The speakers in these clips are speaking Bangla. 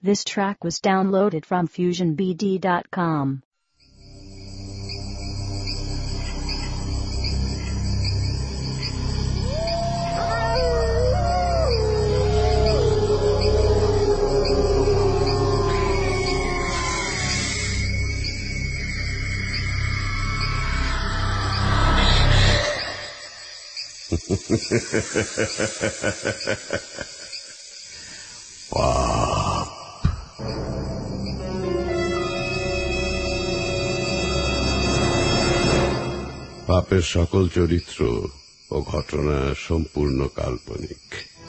This track was downloaded from FusionBD.com. পাপের সকল চরিত্র ও ঘটনা সম্পূর্ণ কাল্পনিক।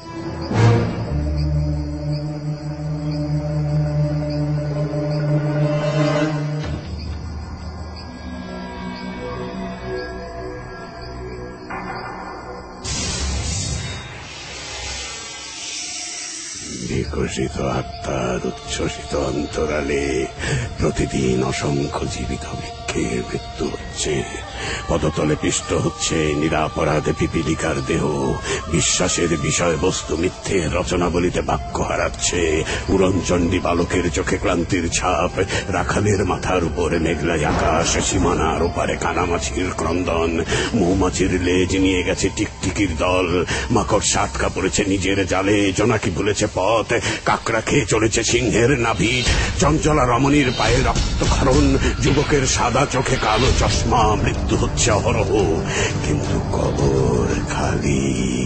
বিকশিত আত্মার উচ্ছ্বসিত অন্তরালে প্রতিদিন অসংখ্য জীবিত বৃক্ষের মৃত্যু হচ্ছে। পদতলে পিষ্ট হচ্ছে নিরাপরাধে পিপীলিকার দেহ। বিশ্বাসের বিষয়বস্তু মিথ্যের রচনাবলিতে বাক্য হারাচ্ছে। উড়নচণ্ডী বালকের চোখে ক্লান্তির ছাপ। রাখালের মাথার উপরে মেঘলাই আকাশ। সীমানার ওপারে কানামাছির ক্রন্দন। মৌমাছির লেজ নিয়ে গেছে টিকটিকির দল। মাকড়সা আটকা পড়েছে নিজের জালে। জোনাকি ভুলেছে পথ। কাকড়া খেয়ে চলেছে সিংহের নাভি। চঞ্চলা রমণীর পায়ে রক্তক্ষরণ। যুবকের সাদা চোখে কালো চশমা। মৃত্যু হচ্ছে অহরহ, কিন্তু কবর খালি।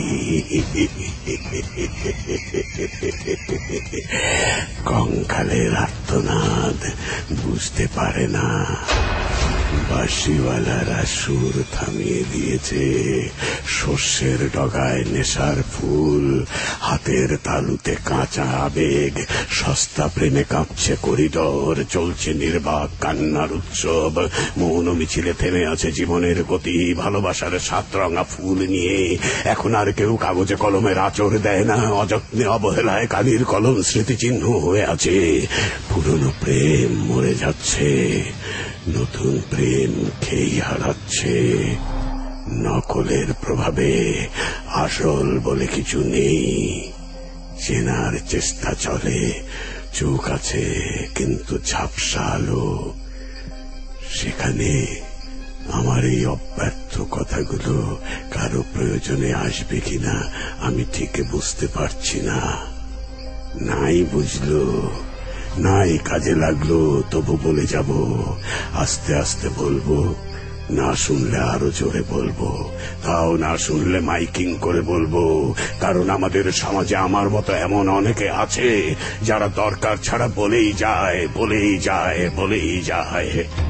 কঙ্কালের আর্তনাদ বুঝতে পারে না। বাঁশিওয়ালারা সুর থামিয়ে দিয়েছে। শস্যের ডগায় নেশার ফুল। হাতের তালুতে কাঁচা আবেগ। সস্তা প্রেমে কাঁপছে করিডর। চলছে নির্বাক কান্নার উৎসব। মৌন মিছিলে থেমে আছে জীবনের গতি। ভালোবাসার সাত রঙা ফুল নিয়ে এখন আর কেউ কাগজে কলমের আঁচড় দেয় না। অযত্নে অবহেলায় কালির কলম স্মৃতিচিহ্ন হয়ে আছে। পুরনো প্রেম মরে যাচ্ছে। নতুন প্রেম খেই হারাচ্ছে। নকলের প্রভাবে আসল বলে কিছু নেই। চেনার চেষ্টা চলে। চোখ আছে কিন্তু ঝাপসা আলো। সেখানে আমার এই অব্যর্থ কথাগুলো কারো প্রয়োজনে আসবে কিনা আমি ঠিক বুঝতে পারছি না। নাই বুঝলো, নাই কাজে লাগলো, তবু বলে যাব। আস্তে আস্তে বলবো, না শুনলে আরো জোরে বলবো। তাও না শুনলে মাইকিং করে বলবো। কারণ আমাদের সমাজে আমার মতো এমন অনেকে আছে যারা দরকার ছাড়া বলেই যায়, বলেই যায়, বলেই যায়।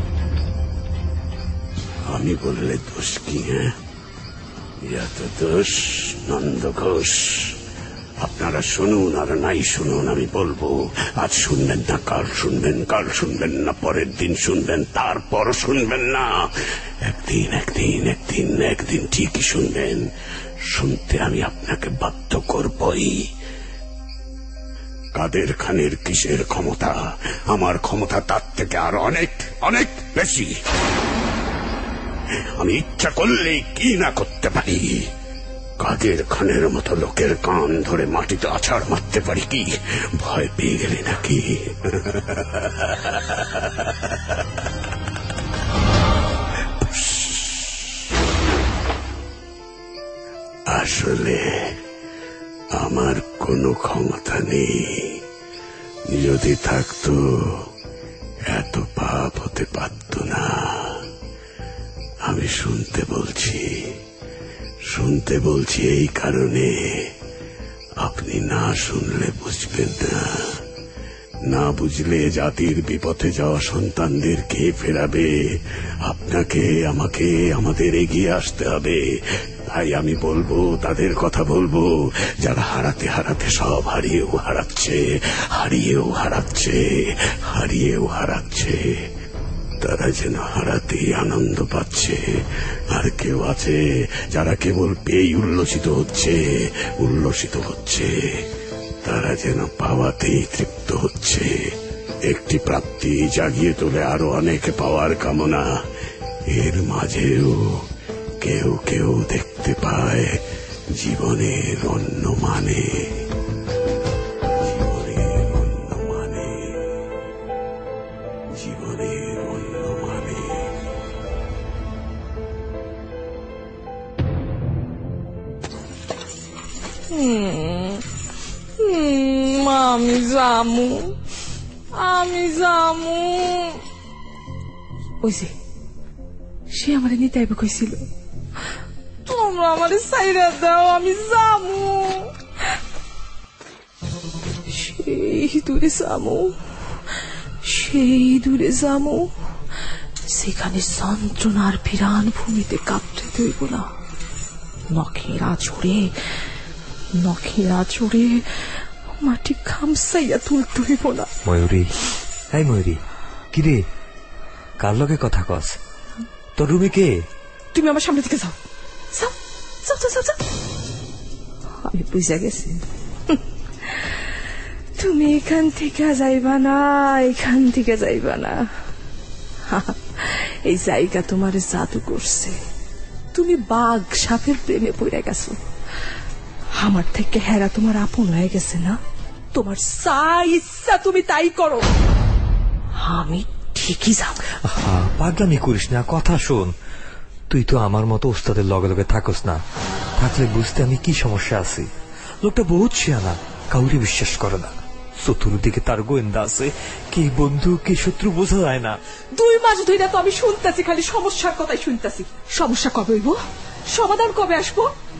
আমি বললে দোষ কি? এত দোষ নন্দ ঘোষ। আপনারা শুনুন আর নাই শুনুন, আমি বলবো। আজ শুনবেন না, কাল শুনবেন, কাল শুনবেন না, পরের দিন শুনবেন, তারপর শুনবেন না। একদিন একদিন একদিন একদিন ঠিকই শুনবেন। শুনতে আমি আপনাকে বাধ্য করবই। কাদের খানের কিসের ক্ষমতা? আমার ক্ষমতা তার থেকে আর অনেক অনেক বেশি। আমি ইচ্ছা করলেই কি না করতে পারি। কাদের খানের মতো লোকের কান ধরে মাটিতে আছাড় মারতে পারি কি? ভয় পেয়ে গেলে নাকি? আসলে আমার কোনো ক্ষমতা নেই। যদি থাকতো এত পাপ হতে পারত না। আমি শুনতে বলছি এই কারণে, আপনি না শুনলে বুঝবেন না। না বুঝলে জাতির বিপথে যাওয়া সন্তানদের কে ফেরাবে? আপনাকে, আমাকে, আমাদের এগিয়ে আসতে হবে। তাই আমি বলবো, তাদের কথা বলবো যারা হারাতে হারাতে সব হারিয়েও হারাচ্ছে, হারিয়েও হারাচ্ছে, হারিয়েও হারাচ্ছে। তারা যেন হারাতেই আনন্দ পাচ্ছে। আর কেউ আছে যারা কেবল পেয়ে উল্লসিত হচ্ছে। তারা যেন পাওয়াতেই তৃপ্ত হচ্ছে। একটি প্রাপ্তি জাগিয়ে তোলে আরো অনেক পাওয়ার কামনা। এর মাঝেও কেউ কেউ দেখতে পায় জীবনের অন্য মানে। জীবনের অন্য মানে। আমি জামু, আমি জামু। ওই যে সে আমার নিতে আইবে কইছিল, তোমরা আমার সাইরা দাও, আমি জামু। সেই দূরে জামু, সেই দূরে জামু, সেখানে যন্ত্রণার বিরান ভূমিতে কাঁপতে দেব না। নখের আঁচড়ে মাটি খামসাইয়া তুলতে হইব না। ময়ূরী, এই ময়ূরী, কিরে কার লগে কথা কস? তোর রুমে কে? তুমি আমার সামনে থেকে যাও, যাও যাও যাও যাও। আমি বুঝা গেছি তুমি এখান থেকে যাইবা না, এখান থেকে যাইবা না। এই জায়গা তোমার জাদু করছে, তুমি বাঘ সাপের প্রেমে পড়ে গেছো। আমার থেকে হেরা তোমার আপন হয়ে গেছে না? তোমার যা ইচ্ছা তুমি তাই করো, আমি ঠিকই যাবো। পাগলামি করিস না, কথা শোন। তুই তো আমার মতো ওস্তাদের লগে লগে থাকস না, থাকলে বুঝতে আমি কি সমস্যা আছি। লোকটা বহুত শিয়ানা, কাউরে বিশ্বাস করে না। চতুর্দিকে তার গোয়েন্দা আছে, কে বন্ধু কে শত্রু বোঝা যায় না। 2 মাস ধরে তো আমি শুনতেছি, খালি সমস্যার কথাই শুনতেছি। সমস্যা কবে হইব, সমাধান কবে আসবো?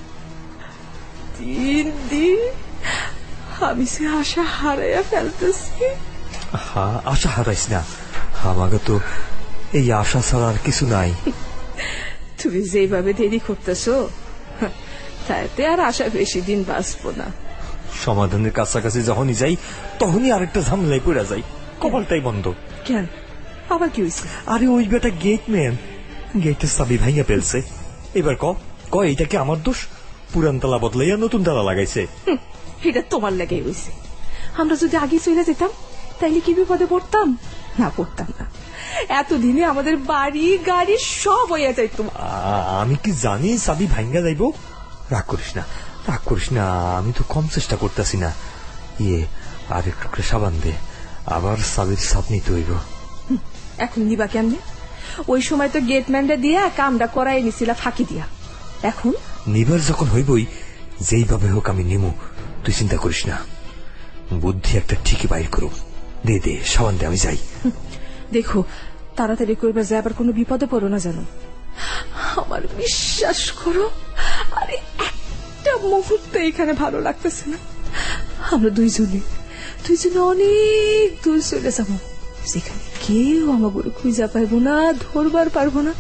3 দিন আমি সে আশা হারাইয়া ফেলতেছি। আশা হারাইস না, আমাকে তো এই আশা ছাড়া আর কিছু নাই। তুমি যেভাবে দেরি করতেছো তাতে আর আশা বেশি দিন বাঁচবো না। সমাধানের কাছাকাছি যখনই যাই তখনই আরেকটা ঝামেলায় পড়ে যাই, কপালটাই বন্ধ। কেন, আবার কি হয়েছে? আরে ওই বেটা গেটম্যান গেটের চাবি ভাঙিয়া ফেলছে। এবার ক এইটা কি আমার দোষ? পুরান তালা বদলাইয়া নতুন তালা লাগাইছে। এটা তোমার লেগে হয়েছে। আমরা যদি আগে চলে যেতাম তাইলে কি বিপদে পড়তাম? না, পড়তাম না। এতদিনে আমাদের বাড়ি গাড়ি সব হইয়া যাইত। আমি কি জানি চাবি ভাঙ্গা যাইব? রাগ করিস না, রাগ করিস না, আমি তো কম চেষ্টা করতেছি না। আর একটু করে সাবান দে, আবার চাবির ছাপ নিতে হইব। এখন নিবা কেমনে? ওই সময় তো গেটম্যানটা দিয়া কামটা করাই নিছিলা ফাঁকি দিয়া। এখন নিবার যখন হইবই, যেইভাবে হোক আমি নিমু, তুই চিন্তা করিস না। বুদ্ধি একটা ঠিকই বাইর করো। দে সাবান দে, আমি যাই। দেখো তাড়াতাড়ি করবে, যে আবার কোনো বিপদে পড়ো না জানো। আমার বিশ্বাস করো, আরে একটা মুহূর্ত এখানে ভালো লাগতেছে না। আমরা দুইজনে অনেক দূর চলে যাবো, যেখানে কেউ আমাকে খুঁজে পাইবো না, ধরবার পারবো না।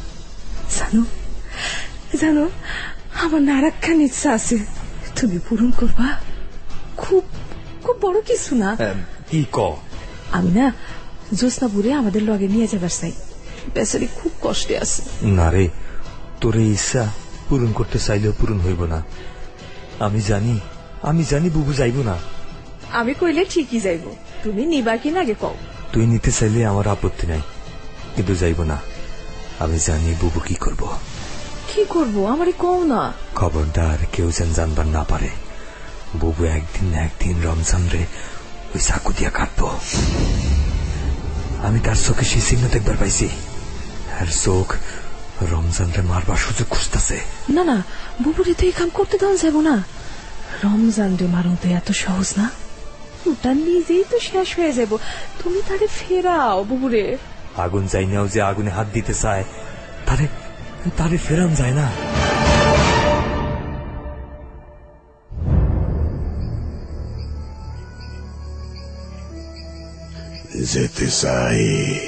জানো আমার না রাখার ইচ্ছা আছে, তুমি পূরণ করবা। খুব খুব বড় কিছু না। কি ক? আমি না জোসনা বুড়ে আমাদের লগে নিয়ে যাবার চাই, বেচারি খুব কষ্টে আছে। না রে, তোর এই ইচ্ছা পূরণ করতে চাইলেও পূরণ হইব না। আমি জানি বুবু যাইব না। আমি কইলে ঠিকই যাইব, তুমি নিবা কিনা আগে কও। তুই নিতে চাইলে আমার আপত্তি নাই, কিন্তু যাইব না। আমি জানি বুবু কি করব। কি করবো আমারে কও না। খবরদার কেউ যেন জানবার না পারে। বুবু একদিন না একদিন রমজান রে ওই চাকু দিয়া কাটবো। আমি তার চোখে সেই চিহ্ন দেখবার পাইছি, আর চোখ রমজান রে মারবার সুযোগ খুঁজতেছে। না, বুবুরে তো এই কাম করতে দেওয়া যাব না। রমজান রে মারো তো এত সহজ না, ওটা নিজেই তো শেষ হয়ে যাব। তুমি তারে ফেরাও বুবুরে। আগুন যাই নাও যে আগুনে হাত দিতে চায়, তারে ফেরান যায় না। যেতে চাই,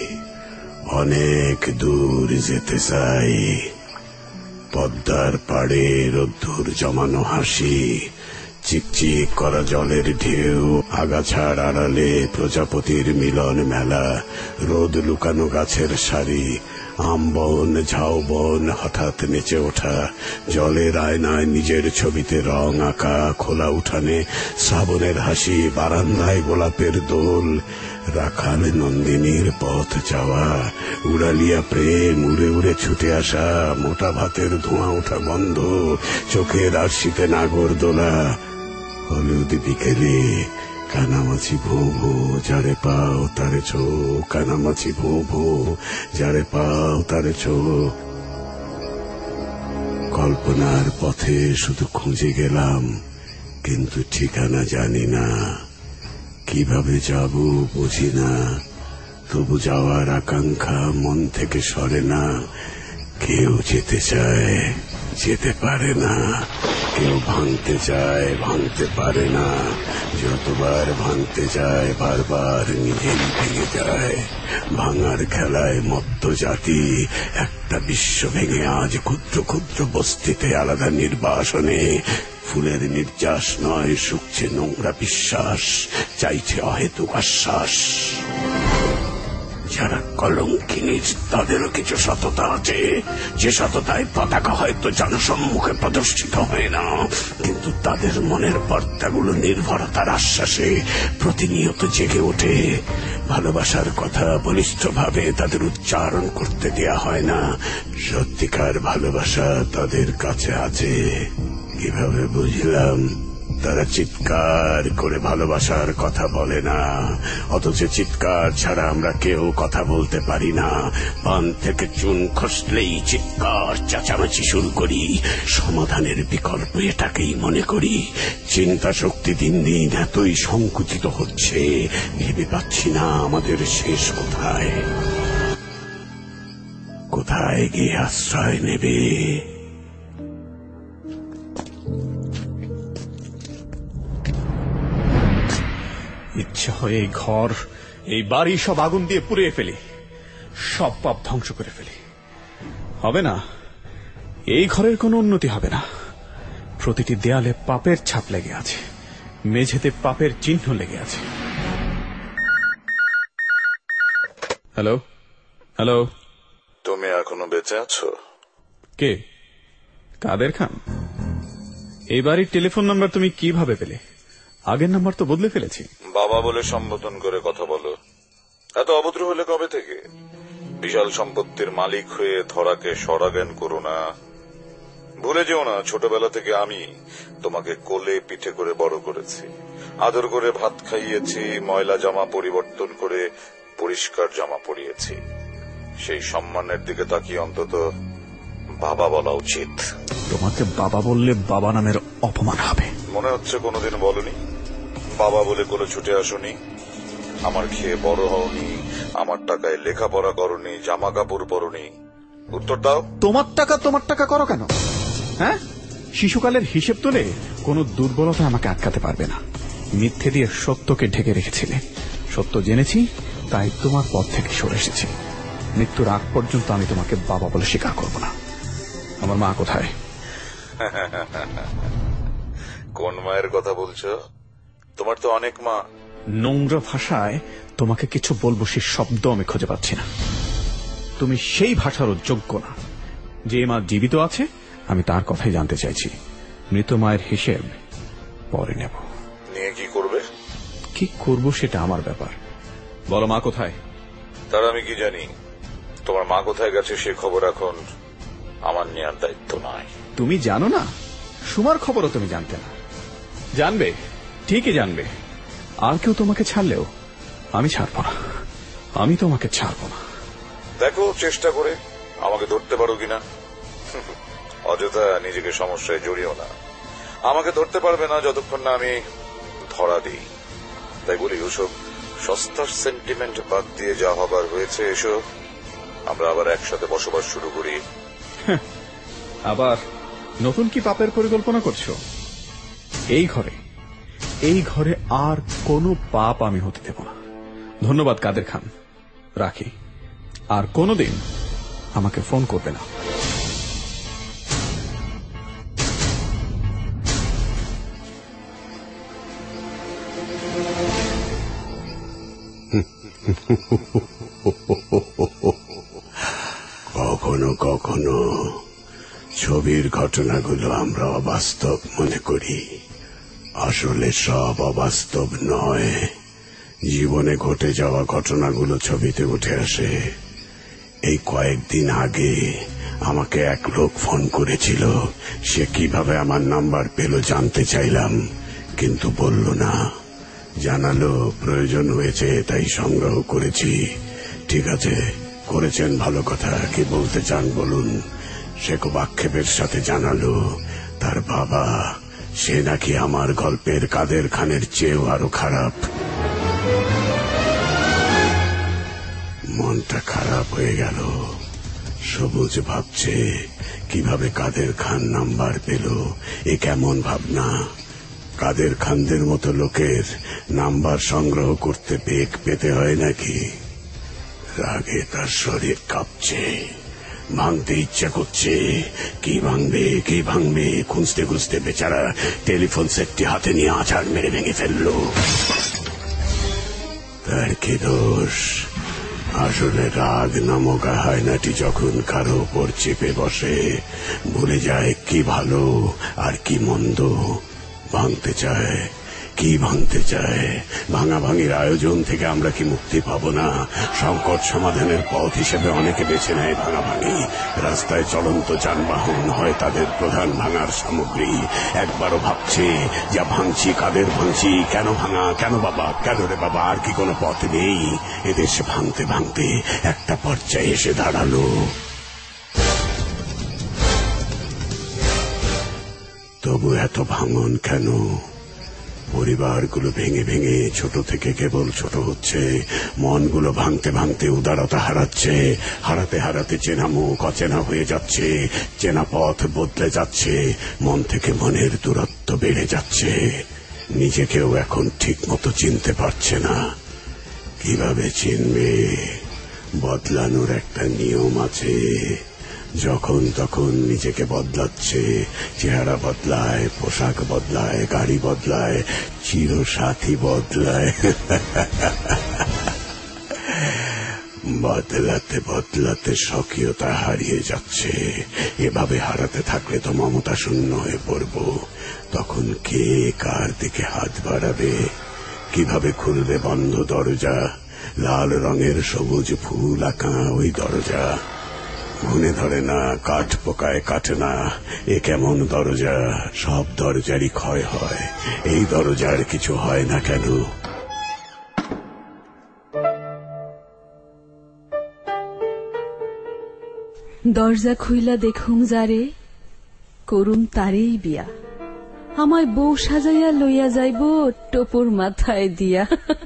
অনেক দূর যেতে চাই। পদ্মার পাড়ে রোদ্দুর জমানো হাসি, চিকচিক করা জলের ঢেউ, আগাছার আড়ালে প্রজাপতির মিলন মেলা, রোদ লুকানো গাছের সারি, আমবন ঝাউবন হঠাৎ নেচে ওঠা, জলের আয়নায় নিজের ছবিতে রং আঁকা, খোলা উঠানে শ্রাবণের হাসি, বারান্দায় গোলাপের দোল, রাখাল নন্দিনীর পথ যাওয়া, উড়ালিয়া প্রেম, উড়ে উড়ে ছুটে আসা, মোটা ভাতের ধোঁয়া ওঠা গন্ধ, চোখের আরশিতে নাগরদোলা, হলুদ বিকেলে কানামাছি ভো ভো, যারে পাও তারে ছো, কানামাছি ভো ভো, যারে পাও তারে ছো। কল্পনার পথে শুধু খুঁজে গেলাম, কিন্তু ঠিকানা জানি না। কিভাবে যাব বুঝি না, তবু যাওয়ার আকাঙ্ক্ষা মন থেকে সরে না। কেউ যেতে চায়, যেতে পারে না, কেউ ভাঙতে চায়, ভাঙতে পারে না। যতবার ভাঙতে যায় বারবার নিজেই ভেঙে যায়। ভাঙার খেলায় মত্ত জাতি একটা বিশ্ব ভেঙে আজ ক্ষুদ্র ক্ষুদ্র বস্তিতে আলাদা নির্বাসনে। ফুলের নির্যাস নয়, শুকছে নোংরা বিশ্বাস, চাইছে অহেতুক আশ্বাস। যারা কলঙ্কিনীর তাদেরও কিছু সততা আছে, যে সততায় পতাকা হয়তো জনসম্মুখে প্রদর্শিত হয় না, কিন্তু তাদের মনের বার্তাগুলো নির্ভরতার আশ্বাসে প্রতিনিয়ত জেগে ওঠে। ভালোবাসার কথা বলিষ্ঠভাবে তাদের উচ্চারণ করতে দেয়া হয় না। সত্যিকার ভালোবাসা তাদের কাছে আছে। কিভাবে বুঝলাম? তারা চিৎকার করে ভালোবাসার কথা বলে না, অথচ চিৎকার ছাড়া আমরা কেউ কথা বলতে পারি না। পান থেকে চুন খসলেই চিৎকার চেঁচামেচি শুরু করি। সমাধানের বিকল্প এটাকেই মনে করি। চিন্তা শক্তি দিন দিন এতই সংকুচিত হচ্ছে, ভেবে পাচ্ছি না আমাদের শেষ কোথায়। কোথায় গিয়ে আশ্রয় নেবে? ইচ্ছা হয় এই ঘর, এই বাড়ি সব আগুন দিয়ে পুড়িয়ে ফেলি, সব পাপ ধ্বংস করে ফেলি। হবে না, এই ঘরের কোনো উন্নতি হবে না। প্রতিটি দেয়ালে পাপের ছাপ লেগে আছে, মেঝেতে পাপের চিহ্ন লেগে আছে। হ্যালো হ্যালো, তুমি এখনো বেঁচে আছো? কে? কাদের খান? এই বাড়ির টেলিফোন নাম্বার তুমি কিভাবে পেলে? আগের নাম্বার তো বদলে ফেলেছি। বাবা বলে সম্বোধন করে কথা বলো। এত অভদ্র হলে কবে থেকে? বিশাল সম্পত্তির মালিক হয়ে ধরাকে সরাজ্ঞান করো না। ভুলে যেও না, ছোটবেলা থেকে আমি তোমাকে কোলে পিঠে করে বড় করেছি, আদর করে ভাত খাইয়েছি, ময়লা জামা পরিবর্তন করে পরিষ্কার জামা পরিয়েছি। সেই সম্মানের দিকে তাকিয়ে অন্তত বাবা বলা উচিত। তোমাকে বাবা বললে বাবা নামের অপমান হবে। মনে হচ্ছে কোনোদিন বলনি। বাবা বলে কোলে ছুটে আসনি, আমার খেয়ে বড় হওনি, আমার টাকায় লেখাপড়া করনি, জামা কাপড় পরনি। উত্তর দাও। তোমার টাকা করো কেন? হ্যাঁ, শিশুকালের হিসেব তুলে কোনো দুর্বলতা আমাকে আটকাতে পারবে না। মিথ্যে দিয়ে সত্যকে ঢেকে রেখেছিলে, সত্য জেনেছি, তাই তোমার পথ থেকে সরে এসেছি। মৃত্যুর আগ পর্যন্ত আমি তোমাকে বাবা বলে স্বীকার করব না। আমার মা কোথায়? কোন মায়ের কথা বলছো? তোমার তো অনেক মা। নোংরা ভাষায় তোমাকে কিছু বলবো সে শব্দ আমি খুঁজে পাচ্ছি না। তুমি সেই ভাষারও যোগ্য না। যে মা জীবিত আছে আমি তার কথাই জানতে চাইছি। মৃত মায়ের হিসেব পরে নেব। নিয়ে কি করবে? কি করব সেটা আমার ব্যাপার। বলো, মা কোথায়? তার আমি কি জানি? তোমার মা কোথায় গেছে সে খবর এখন আমার নেওয়ার দায়িত্ব নয়। তুমি জানো না? সুমার খবরও তুমি জানতে না। জানবে, ঠিকই জানবে। আর কেউ তোমাকে ছাড়লেও আমি ছাড়ব না। আমি তোমাকে ছাড়ব না। দেখো চেষ্টা করে আমাকে ধরতে পারো কিনা। অযথা নিজেকে সমস্যায় জড়িও না। আমাকে ধরতে পারবে না যতক্ষণ না আমি ধরা দিই। তাই বলি, ওসব সস্তার সেন্টিমেন্ট বাদ দিয়ে যা হবার হয়েছে, এসো আমরা আবার একসাথে বসবাস শুরু করি। আবার নতুন কি পাপের পরিকল্পনা করছো? এই ঘরে আর কোনো পাপ আমি হতে দেব না। ধন্যবাদ কাদের খান, রাখি। আর কোনোদিন আমাকে ফোন করবে না। কখনো কখনো ছবির ঘটনাগুলো আমরা অবাস্তব মনে করি। আসলে সব অবাস্তব নয়। জীবনে ঘটে যাওয়া ঘটনাগুলো ছবিতে উঠে আসে। এই কয়েকদিন আগে আমাকে এক লোক ফোন করেছিল। সে কিভাবে আমার নাম্বার পেল জানতে চাইলাম, কিন্তু বলল না। জানালো প্রয়োজন হয়েছে, তাই সংগ্রহ করেছি। ঠিক আছে, করেছেন, ভালো কথা। কি বলতে চান বলুন। সে খুব আক্ষেপের সাথে জানালো তার বাবা, সে নাকি আমার গল্পের কাদের খানের চেয়েও আরো খারাপ। মনটা খারাপ হয়ে গেল। সবুজ ভাবছে কিভাবে কাদের খান নাম্বার পেল। এ কেমন ভাবনা! কাদের খানদের মতো লোকের নাম্বার সংগ্রহ করতে বেগ পেতে হয় নাকি? রাগে তার শরীর কাঁপছে, ভাঙতে ইচ্ছা করছে। কি ভাঙবে খুঁজতে খুঁজতে বেচারা টেলিফোন সেটটি হাতে নিয়ে আছাড় মেরে ভেঙে ফেললো। তার কি দোষ? আসলে রাগ নামক হায়নাটি যখন কারো উপর চেপে বসে, ভুলে যায় কি ভালো আর কি মন্দ। ভাঙতে চায়, কি ভাঙতে চায়? ভাঙাভাঙির আয়োজন থেকে আমরা কি মুক্তি পাবো না? সংকট সমাধানের পথ হিসেবে অনেকে বেছে নেয় ভাঙাভাঙি। রাস্তায় চলন্ত যানবাহন হয় তাদের প্রধান ভাঙার সামগ্রী। একবারও ভাবছে যা ভাঙছি কাদের ভাঙছি, কেন ভাঙা, কেন বাবা, কেন রে বাবা? আর কি কোনো পথ নেই? এদেশে ভাঙতে ভাঙতে একটা পর্যায়ে এসে দাঁড়ালো। তবু এত ভাঙন কেন? পরিবারগুলো ভেঙে ভেঙে ছোট থেকে কেবল ছোট হচ্ছে। মনগুলো ভাঙতে ভাঙতে উদারতা হারাচ্ছে। হারাতে হারাতে চেনা মুখ অচেনা হয়ে যাচ্ছে। চেনা পথ বদলে যাচ্ছে। মন থেকে মনের দূরত্ব বেড়ে যাচ্ছে। নিজেকেও এখন ঠিক মতো চিনতে পারছে না। কিভাবে চিনবে? বদলানোর একটা নিয়ম আছে। যখন তখন নিজেকে বদলাচ্ছে। চেহারা বদলায়, পোশাক বদলায়, গাড়ি বদলায়, চিরসাথী বদলায়। বদলাতে বদলাতে স্বকীয়তা হারিয়ে যাচ্ছে। এভাবে হারাতে থাকলে তো মমতা শূন্য হয়ে পড়ব। তখন কে কার দিকে হাত বাড়াবে? কিভাবে খুলবে বন্ধ দরজা? লাল রঙের সবুজ ফুল আঁকা ওই দরজা মনে ধরে না, কাঠ পোকায় কাটে না। এ কেমন দরজা? সব দরজারই ক্ষয় হয়, এই দরজার কিছু হয় না কেন? দরজা খুইলা দেখুম যারে, করুম তারেই বিয়া। আমায় বউ সাজাইয়া লইয়া যাইব টোপর মাথায় দিয়া।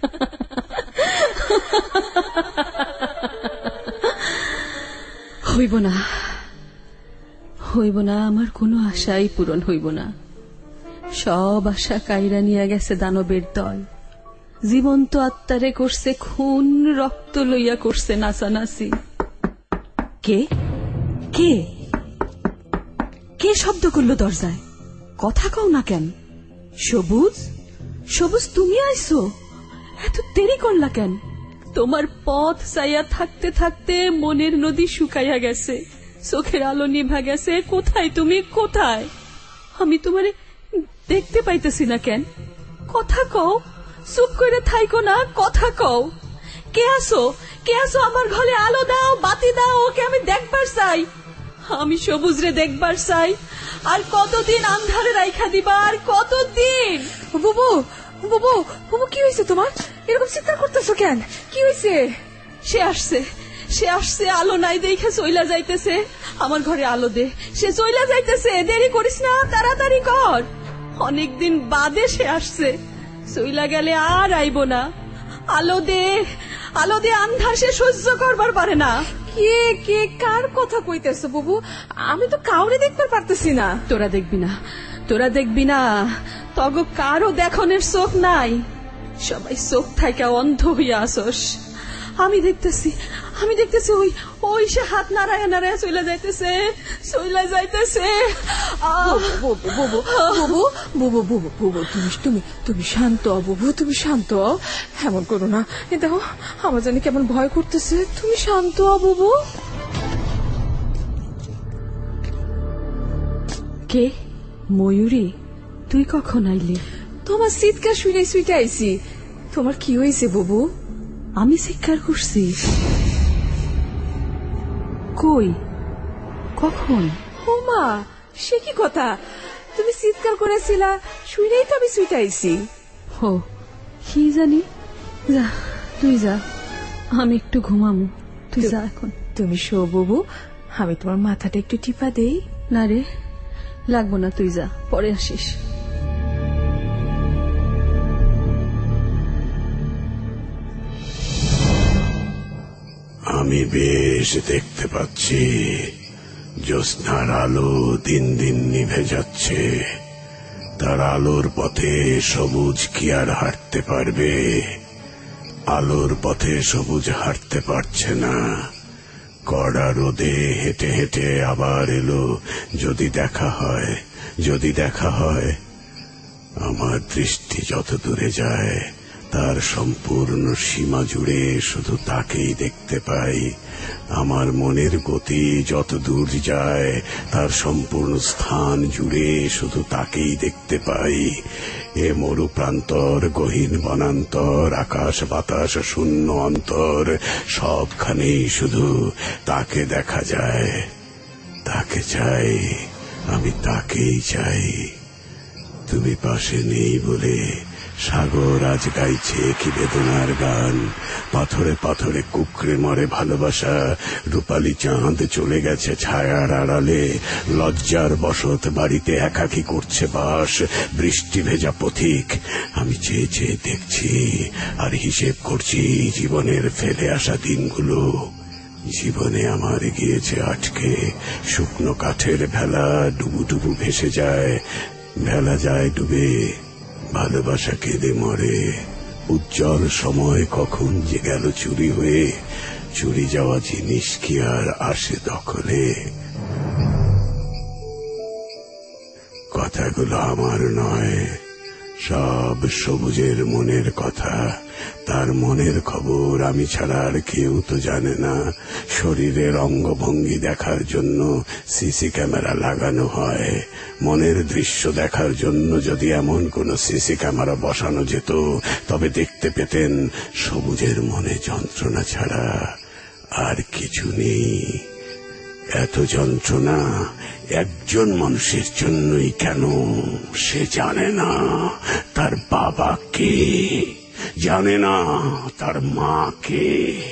হইব না, হইব না, আমার কোনো আশাই পূরণ হইব না। সব আশা কাইরা নিয়ে গেছে দানবের দল। জীবন্ত আত্মারে করছে খুন, রক্ত লইয়া করছে নাচানাচি। কে কে কে শব্দ করলো দরজায়? কথা কও না কেন? সবুজ, সবুজ তুমি আইছো? এত দেরি করলা কেন? তোমার পথ চাইয়া থাকতে থাকতে মনের নদী শুকাইয়া গেছে, চোখের আলো নিভা গেছে। কোথায় তুমি, কোথায়? আমি তোমারে দেখতে পাইতেছি না কেন? কথা কও, চুপ করে থাইকো না, কথা কও। কে আসো, কে আসো? আমার ঘরে আলো দাও, বাতি দাও, ওকে আমি দেখবার চাই। আমি সবুজ রে দেখবার চাই। আর কতদিন আন্ধারে রাইখা দিবা? আর কতদিন? বুবু, বুবু, বুবু, কি হয়েছে তোমার? এরকম চিৎকার করতেছো কেন? কি হয়েছে? সে আসছে, সে আসছে, আলো নাই দেখে চইলা যাইতেছে। আমার ঘরে আলো দে, সে চইলা যাইতেছে। দেরি করিস না, তাড়াতাড়ি কর। অনেকদিন বাদে সে আসছে, চইলা গেলে আর আইব না। আলো দে, আলো দে, আন্ধার সে সহ্য করবার পারে না। কে কে কার কথা কইতেছো বুবু? আমি তো কাউরে দেখতে পারতেছি না। তোরা দেখবি না, তোরা দেখবি না, তগ কারো দেখনের চোখ নাই। সবাই চোখ থাইকা অন্ধ হইয়া আসস। আমি দেখতেছি, আমি দেখতেছি, ওই ওই সে হাত নাড়ায় নাড়ায় চইলা যাইতেছে, চইলা যাইতেছে। বুবু, বুবু, বুবু, বুবু, বুবু, তুমি তুমি শান্ত বুবু, তুমি শান্ত। এমন করো না, দেখো আমার জানি কেমন ভয় করতেছে। তুমি শান্ত বুবু। কে? ময়ূরী, তুই কখন আইলি? তোমার চিৎকার শুনে শুইতে আইছি। তোমার কি হয়েছে বুবু? আমি চিৎকার করছি? কই, কখন? ও মা, সে কি কথা? তুমি চিৎকার করেছিলা, শুনেই তো আমি শুইতে আইছি। হো, কি জানি। যা, তুই যা, আমি একটু ঘুমামু। তুই যা এখন। তুমি শো বুবু, আমি তোমার মাথাটা একটু টিপা দেই। না রে, লাগবো না, তুই যা, পরে আসিস। আমি বেশ দেখতে পাচ্ছি জ্যোৎস্নার আলো দিন দিন নিভে যাচ্ছে। তার আলোর পথে সবুজ কি আর হাঁটতে পারবে? আলোর পথে সবুজ হাঁটতে পারছে না। কড়া রোদে হেঁটে হেঁটে আবার এলো। যদি দেখা হয় আমার দৃষ্টি যত দূরে যায় তার সম্পূর্ণ সীমা জুড়ে শুধু তাকেই দেখতে পাই। আমার মনের গতি যত দূর যায় তার সম্পূর্ণ স্থান জুড়ে শুধু তাকেই দেখতে পাই। এ মরু প্রান্তর, গহীন বনান্তর, আকাশ বাতাস শূন্য অন্তর, সবখানেই শুধু তাকে দেখা যায়। তাকে চাই, আমি তাকেই চাই। তুমি পাশে নেই বলে সাগর আজ গাইছে কি বেদনার গান। পাথরে পাথরে কুকড়ে মরে ভালোবাসা। রূপালী চাঁদ চলে গেছে ছায়ার আড়ালে। লজ্জার বসত বাড়িতে একাকী করছে বাস। বৃষ্টি ভেজা পথিক আমি চেয়ে চেয়ে দেখছি আর হিসেব করছি জীবনের ফেলে আসা দিনগুলো। জীবনে আমার গিয়েছে আটকে শুকনো কাঠের ভেলা। ডুবু ডুবু ভেসে যায়, ভেলা যায় ডুবে, ভালোবাসা কেঁদে মরে। উজ্জ্বল সময় কখন যে গেল চুরি হয়ে। চুরি যাওয়া জিনিস কি আর আসে দখলে? কথাগুলো আমার নয়, সব সবুজের মনের কথা। তার মনের খবর আমি ছাড়া আর কেউ তো জানে না। শরীরের অঙ্গভঙ্গি দেখার জন্য সিসি ক্যামেরা লাগানো হয়। মনের দৃশ্য দেখার জন্য যদি এমন কোন সিসি ক্যামেরা বসানো যেত তবে দেখতে পেতেন সবুজের মনে যন্ত্রণা ছাড়া আর কিছু নেই। এত যন্ত্রণা একজন মানুষের জন্যই কেন? সে জানে না তার বাবা কে, জানে না তার মা কে।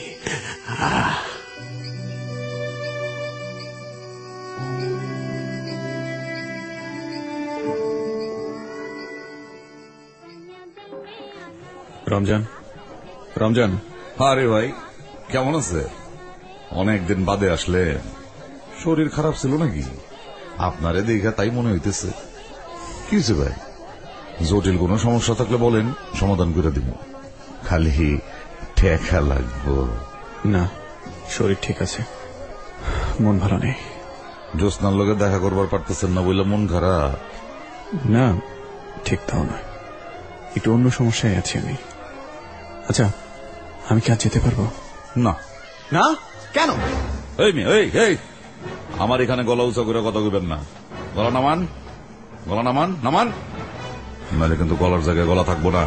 রমজান, রমজান। আরে ভাই, কেমন আছে? অনেকদিন বাদে আসলে। শরীর খারাপ ছিল নাকি? আপনারে দেখা তাই মনে হইতেছে। কি হয়েছে ভাই? জটিল কোন সমস্যা থাকলে বলেন, সমাধান করে দিব। খালি ঠেকা লাগবো না, শরীর ঠিক আছে, মন ভালো নেই। জ্যোৎস্নার লগে দেখা করবার পারতেছেন না বললে মন খারাপ? না, ঠিক তাও নয়, একটু অন্য সমস্যায় আছি আমি। আচ্ছা, আমি কি আজ যেতে পারবো? না। না কেন? এই মেয়ে, এই আমার এখানে গলা উঁচা করে কথা কইবেন না। গলা নামান, গলা নামান, নামান, নাহলে কিন্তু গলার জায়গায় গলা থাকবো না।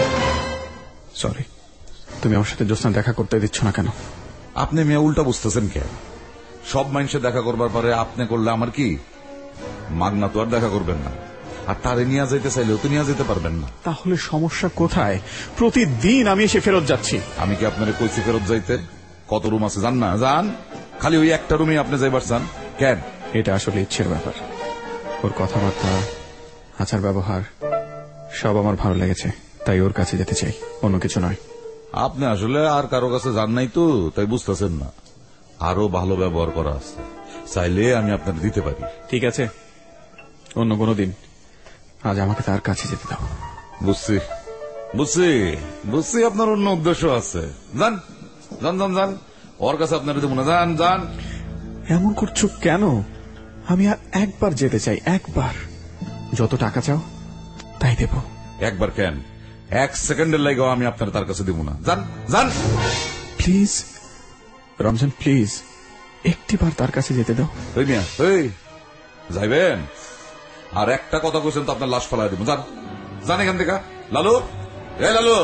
সরি, তুমি আমার সাথে জ্যোৎস্না দেখা করতে দিচ্ছ না কেন? আপনি মেয়ে উল্টা বুঝতেছেন কেন? সব মানুষের দেখা করবার পরে আপনি করলে আমার কি? মাগনা তো আর দেখা করবেন না, আর তারে নিয়ে যাইতে চাইলেও তো নিয়ে যেতে পারবেন না। তাহলে সমস্যা কোথায়? প্রতিদিন আমি এসে ফেরত যাচ্ছি। আমি কি আপনারে কইছি ফেরত যাইতে? কত রুম আছে জান না? যান, খালি ওই একটা রুমে আপনি যাইবার চান কেন? এটা আসলে ইচ্ছের ব্যাপার। ওর কথাবার্তা, আচার ব্যবহার সব আমার ভালো লেগেছে, তাই ওর কাছে যেতে চাই, অন্য কিছু নয়। আপনি আসলে আর কারো কাছে যান নাই তো, তাই বুঝতেছেন না। আরো ভালো ব্যবহার করা আছে, চাইলে আমি আপনার দিতে পারি। ঠিক আছে, অন্য কোনো দিন। আজ আমাকে তার কাছে যেতে দাও। বুঝছি বুঝছি বুঝছি, আপনার অন্য উদ্দেশ্য আছে। যান যান যান যান, ওর কাছে আপনার দেবো না। যান যান। এমন করছো কেন? আমি আর একবার যেতে চাই, একবার। যত টাকা চাও তাই দেব। একবার কেন, 1 সেকেন্ডের লাগেও আমি আপনার তার কাছে দেবো না। যান যান প্লিজ রমজান, প্লিজ একটিবার তার কাছে যেতে দাও। ওই মিয়া, ওই যাইবেন? আর একটা কথা কইছেন তো আপনার লাশ ফেলাই দিব। যান যান এখান থেকে। লালু, এ লালু,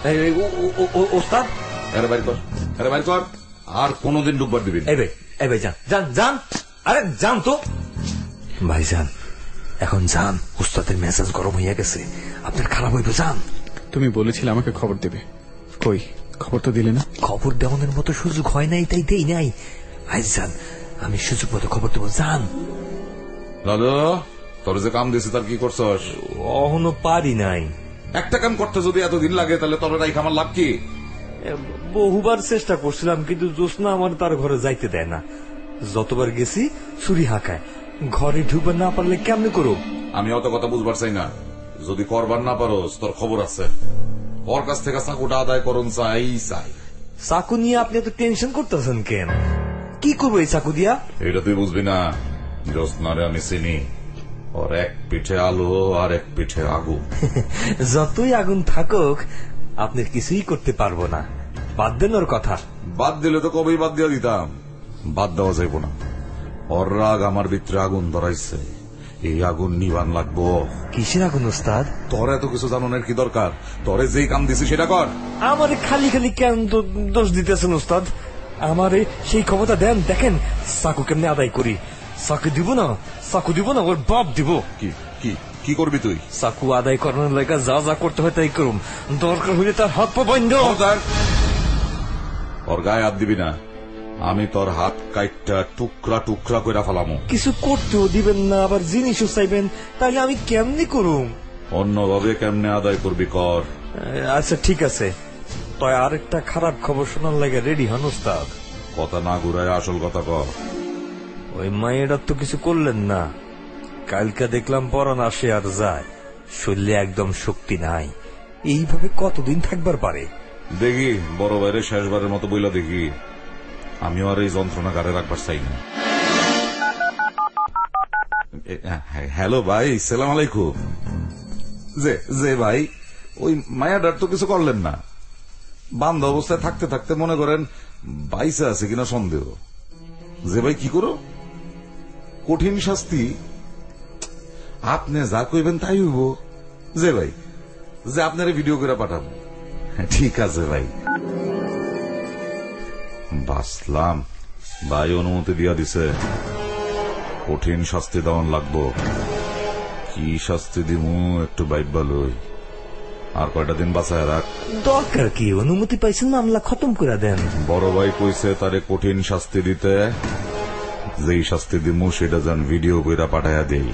ওস্তাদ, আরে বাইর কর, আরে বাইর কর। আর কোনদিন ঢুকবার দিবি না। এই ভাই যান যান যান, আরে যান তো ভাইজান, এখন যান। উস্তাদের মেজাজ গরম হইয়া গেছে, আপনার খারাপ হইবে। যান। তুমি বলেছিলে আমাকে খবর দেবে, কই খবর তো দিলে না। খবর দেওয়ানোর মতো সুযোগ হয় নাই, তাই দেই নাই। আজ যান, আমি সুযোগ মতো খবর দেবো। যান। লালু, তোর যে কাম দিয়েছে তার কি করছস? অহনো পারি নাই। একটা কাম করতে যদি এতদিন লাগে তাহলে তোর রাইখ আমার লাভ কি? বহুবার চেষ্টা করছিলাম, কিন্তু জোসনা আমার তার ঘরে যাইতে দেয় না। যতবার গেছি ছুরি হাঁকায়। ঘরে ঢুকবার না পারলে কেমনে করো? আমি অত কথা বুঝবার চাই না। যদি করবার না পারো তোর খবর আছে। ওর কাছ থেকে চাকুটা আদায় করুন চাই। চাকু নিয়ে আপনি এত টেনশন করতেছেন কেন? কি করবো এই চাকু দিয়া? এটা তুই বুঝবি না। জোসনারে আমি চিনি। ওর এক পিঠে আলো আর এক পিঠে আগুন। যতই আগুন থাকুক আপনি কিছুই করতে পারবো না। বাদ দেন ওর কথা। বাদ দিলে তো কবেই বাদ দিয়ে দিতাম। বাদ দেওয়া যাইব না। ওর রাগ আমার ভিতরে আগুন ধরাইছে। এই আগুন নিবান লাগবো। কিসের আগুন ওস্তাদ? তোর এত কিছু জানানোর কি দরকার? তোরে যেই কাম দিছি সেটা কর। আমারে খালি খালি কেন দোষ দিতেছেন ওস্তাদ? আমারে সেই ক্ষমতা দেন। দেখেন চাকু কেমনে আদায় করি। চাকু দিব না, চাকু দিব না, ওর বাপ দিব। কি কি কি করবি তুই? চাকু আদায় করানোর লাগা যা যা করতে হয় তাই করুম। দরকার হইলে তার হাত পা বন্ধ। ওর গায়ে হাত দিবি না। আমি তোর হাত কাইটটা টুকরা টুকরা করে ফেলামো। কিছু করতেও দিবেন না, আবার জিনিসও চাইবেন, তাহলে আমি কেমনি করুম? অন্যভাবে কেমনে আদায় করবি কর। আচ্ছা ঠিক আছে, তাই আরেকটা খারাপ খবর শোনার লাগে রেডি হন ওস্তাদ। কথা না ঘুরায় আসল কথা কর। ওই মায়েরা তো কিছু করলেন না। কালকে দেখলাম পরান আসে আর যায়, শরীরে একদম শক্তি নাই। এইভাবে কতদিন থাকবার পারে? দেখি বড় বাইরে শেষবারের মতো বইলা দেখি। আমিও আর এই যন্ত্রণা গাড়ে রাখবার চাই না। হ্যালো ভাই, সালাম আলাইকুম। যে ভাই, ওই মায়াডার তো কিছু করলেন না। বান্ধ অবস্থায় থাকতে থাকতে মনে করেন বাইসে আছে কিনা সন্দেহ। যে ভাই কি করো? কঠিন শাস্তি? আপনি যা কইবেন তাই হইব। যে ভাই, যে আপনার ভিডিও করে পাঠাবো। ঠিক আছে ভাই। বাসলাম ভাই অনুমতি দিয়া দিছে। কঠিন শাস্তি দেওয়ান লাগবো। কি শাস্তি দিমু একটু বাইবা লই। আর কয়টা দিন বাঁচায় রাখ। দরকার কি? অনুমতি পাইছেন, মামলা খতম করে দেন। বড় ভাই কইছে তারে কঠিন শাস্তি দিতে। যেই শাস্তি দিমু সেটা যেন ভিডিও কইরা পাঠাইয়া দেই।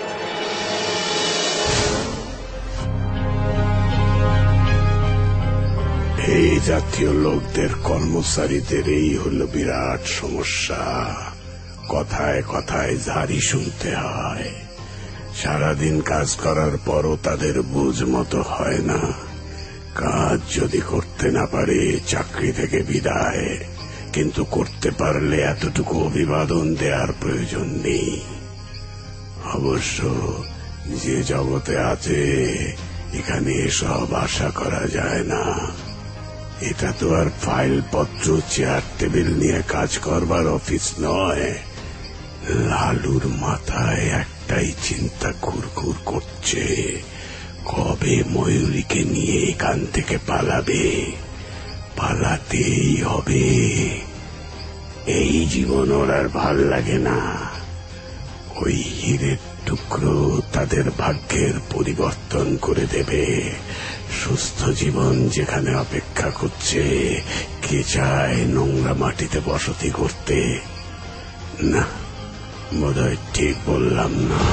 এই জাতীয় লোকদের, কর্মচারীদের এই হলো বিরাট সমস্যা। কথায় কথায় ঝাড়ি শুনতে হয়। সারাদিন কাজ করার পরও তাদের বুঝ মতো হয় না। কাজ যদি করতে না পারে চাকরি থেকে বিদায়, কিন্তু করতে পারলে এতটুকু অভিবাদন দেওয়ার প্রয়োজন নেই। অবশ্য যে জগতে আছে এখানে এসব আশা করা যায় না। এটা তো আর ফাইলপত্র চেয়ার টেবিল নিয়ে কাজ করবার অফিস নয়। লালুর মাথায় একটাই চিন্তা ঘুরঘুর করছে, কবে ময়ূরীকে নিয়ে এখান থেকে পালাবে। পালাতেই হবে। এই জীবন ওর আর ভাল লাগে না। ওই হীরের টুকরো তাদের ভাগ্যের পরিবর্তন করে দেবে। সুস্থ জীবন যেখানে অপেক্ষা করছে, কে চায় নোংরা মাটিতে বসতি করতে? না, বোধহয় ঠিক বললাম না।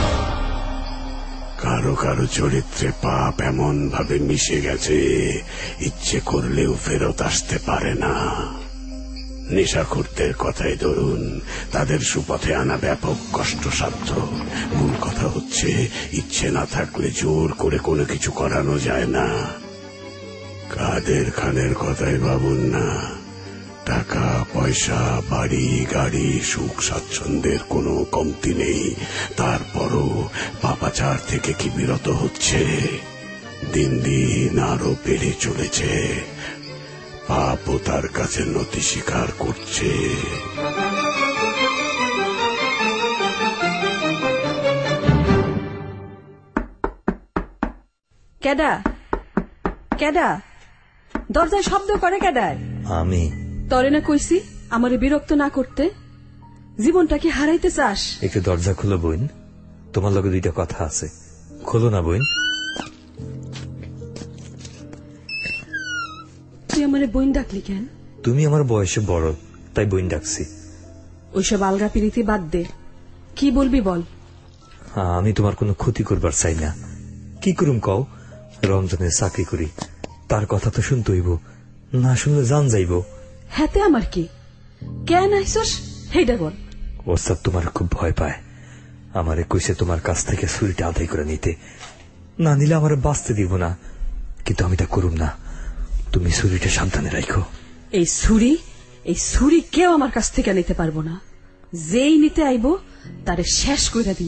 কারো কারো চরিত্রে পাপ এমন ভাবে মিশে গেছে, ইচ্ছে করলেও ফেরত আসতে পারে না। নেশাখোরদের কথাই ধরুন, তাদের সুপথে আনা ব্যাপক কষ্টসাধ্য। মূল কথা হচ্ছে, ইচ্ছে না থাকলে জোর করে কোনো কিছু করানো যায় না। কাদের খানের কথাই ভাবুন না। টাকা পয়সা, বাড়ি গাড়ি, সুখ স্বাচ্ছন্দ্যের কোনো কমতি নেই। তারপরও পাপাচার থেকে কি বিরত হচ্ছে? দিন দিন আরো বেড়ে চলেছে। পাপও তার কাছে নতি স্বীকার করছে। কেডা কেডা দরজায় শব্দ করে? কেডায়? আমি। তরে না কইছি আমারে বিরক্ত না করতে? জীবনটা কি হারাইতে চাস? একটু দরজা খুলো বোন, তোমার লগে দুইটা কথা আছে। খোলো না বোন। তুই আমারে বোন ডাকলি কেন? তুমি আমার বয়সে বড়, তাই বোন ডাকছি। ওইসব আলগা পিরিতি বাদ দে, কি বলবি বল। আমি তোমার কোনো ক্ষতি করবার চাই না। কি করুম কও? রমজানের চাকরি করি, তার কথা তো শুনতে হইব, না শুনলে জান যাইব। হাতে আমার কি, কেন আইসস হেইডা বল। ওস্তাদ তোমার খুব ভয় পায়, আমারে কইছে তোমার কাছ থেকে ছুরিটা আদায় করে নিতে, না নিলে আমার বাঁচতে দিব না। কিন্তু আমি তা করুম না, তুমি ছুরিটা সাবধানে রাখো। এই ছুরি কেউ আমার কাছ থেকে নিতে পারবো না, যেই নিতে আইব তারে শেষ করে দিব।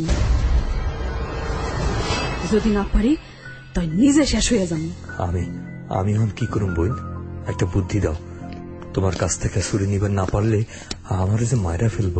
যদি না পারি তাই নিজে শেষ হয়ে যাব। আমি এখন কি করুম বোন, একটা বুদ্ধি দাও। তোমার কাছ থেকে ছুরি নিবার না পারলে আমার যে মায়েরা ফেলবো।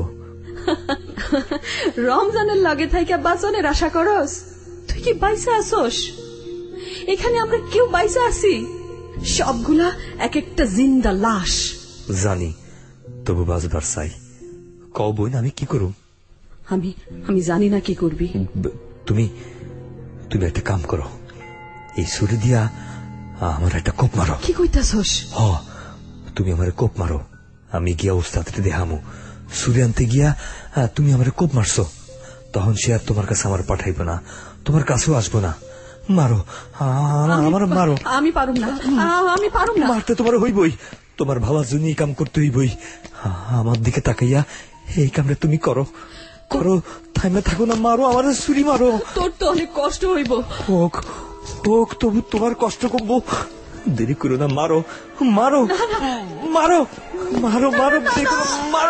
রমজানের লগে থাইকা বাঁচনের আশা করস? তুই কি বাইসা আসোস? এখানে আমরা কেউ বাইসা আছি? সবগুলা এক একটা জিন্দা লাশ। জানি, তবু বাঁচবার চাই। কও বোন, আমি কি করুম? আমি জানি না কি করবি। তুমি একটা কাম করো, এই ছুরি দিয়া আমার একটা কোপ মারো। কি কইতাছস? তুমি আমার কোপ মারো, আমি গিয়া উস্তাদকে দেখামু। ছুরি আনতে গিয়া তুমি আমার কোপ মারছো, তখন সে আর তোমার কাছে আমার পাঠাইব না, তোমার কাছেও আসবো না। মারো আমার, মারো। আমি পারুম না, আমি পারুম না। মারতে তোমার হইবই, তোমার ভাবার জন্য এই কাম করতে হইবই। আমার দিকে তাকাইয়া এই কামটা তুমি করো, থাইমা থাকো না, মারো আমার, ছুরি মারো। তোর তো অনেক কষ্ট হইব। হোক, তবু তোমার কষ্ট করবো, দেরি করো না, মারো মারো মারো মারো মারো দেখো, মারো।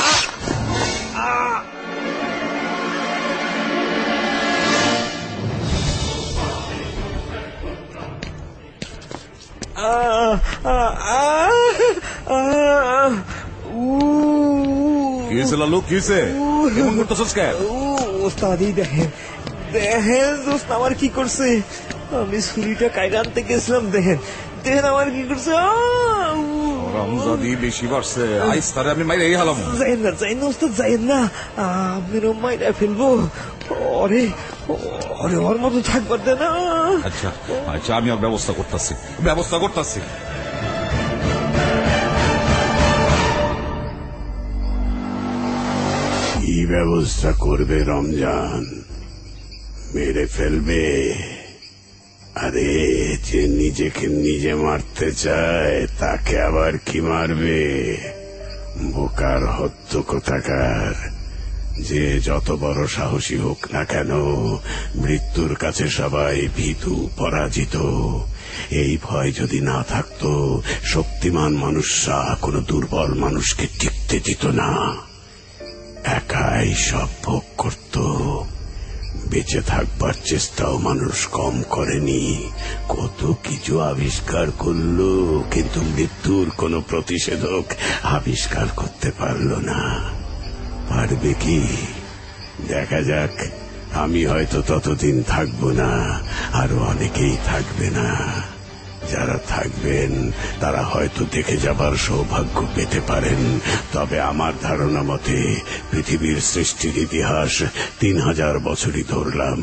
আমার কি করছে? আমি ছুরিটা কাইরা আনতে গেছিলাম, দেখেন আমার কি করছে। বেশি বাড়ছে, আমি মাইরে হালাম। যাইন না ওস্তাদ, যাইন না, আমিও মাইরা ফেলবো। ওরে ওর মতো থাকবার দে না। আচ্ছা আমি ব্যবস্থা করতেছি। কি ব্যবস্থা করবে রমজান? মেরে ফেলবে? আরে যে নিজেকে নিজে মারতে চায় তাকে আবার কি মারবে? বোকার হত্য কোথাকার। যে যত বড় সাহসী হোক না কেন, মৃত্যুর কাছে সবাই ভীতু, পরাজিত। এই ভয় যদি না থাকতো, শক্তিমান মানুষরা কোনো দুর্বল মানুষকে টিকতে দিত না, একাই সব ভোগ করত। বেঁচে থাকবার চেষ্টাও মানুষ কম করেনি, কত কিছু আবিষ্কার করলো, কিন্তু মৃত্যুর কোনো প্রতিষেধক আবিষ্কার করতে পারল না। পারবে কি? দেখা যাক। আমি হয়তো ততদিন থাকবো না, আরো অনেকেই থাকবে না। যারা থাকবেন তারা হয়তো দেখে যাবার সৌভাগ্য পেতে পারেন। তবে আমার ধারণা মতে পৃথিবীর সৃষ্টির ইতিহাস 3000 বছরই ধরলাম।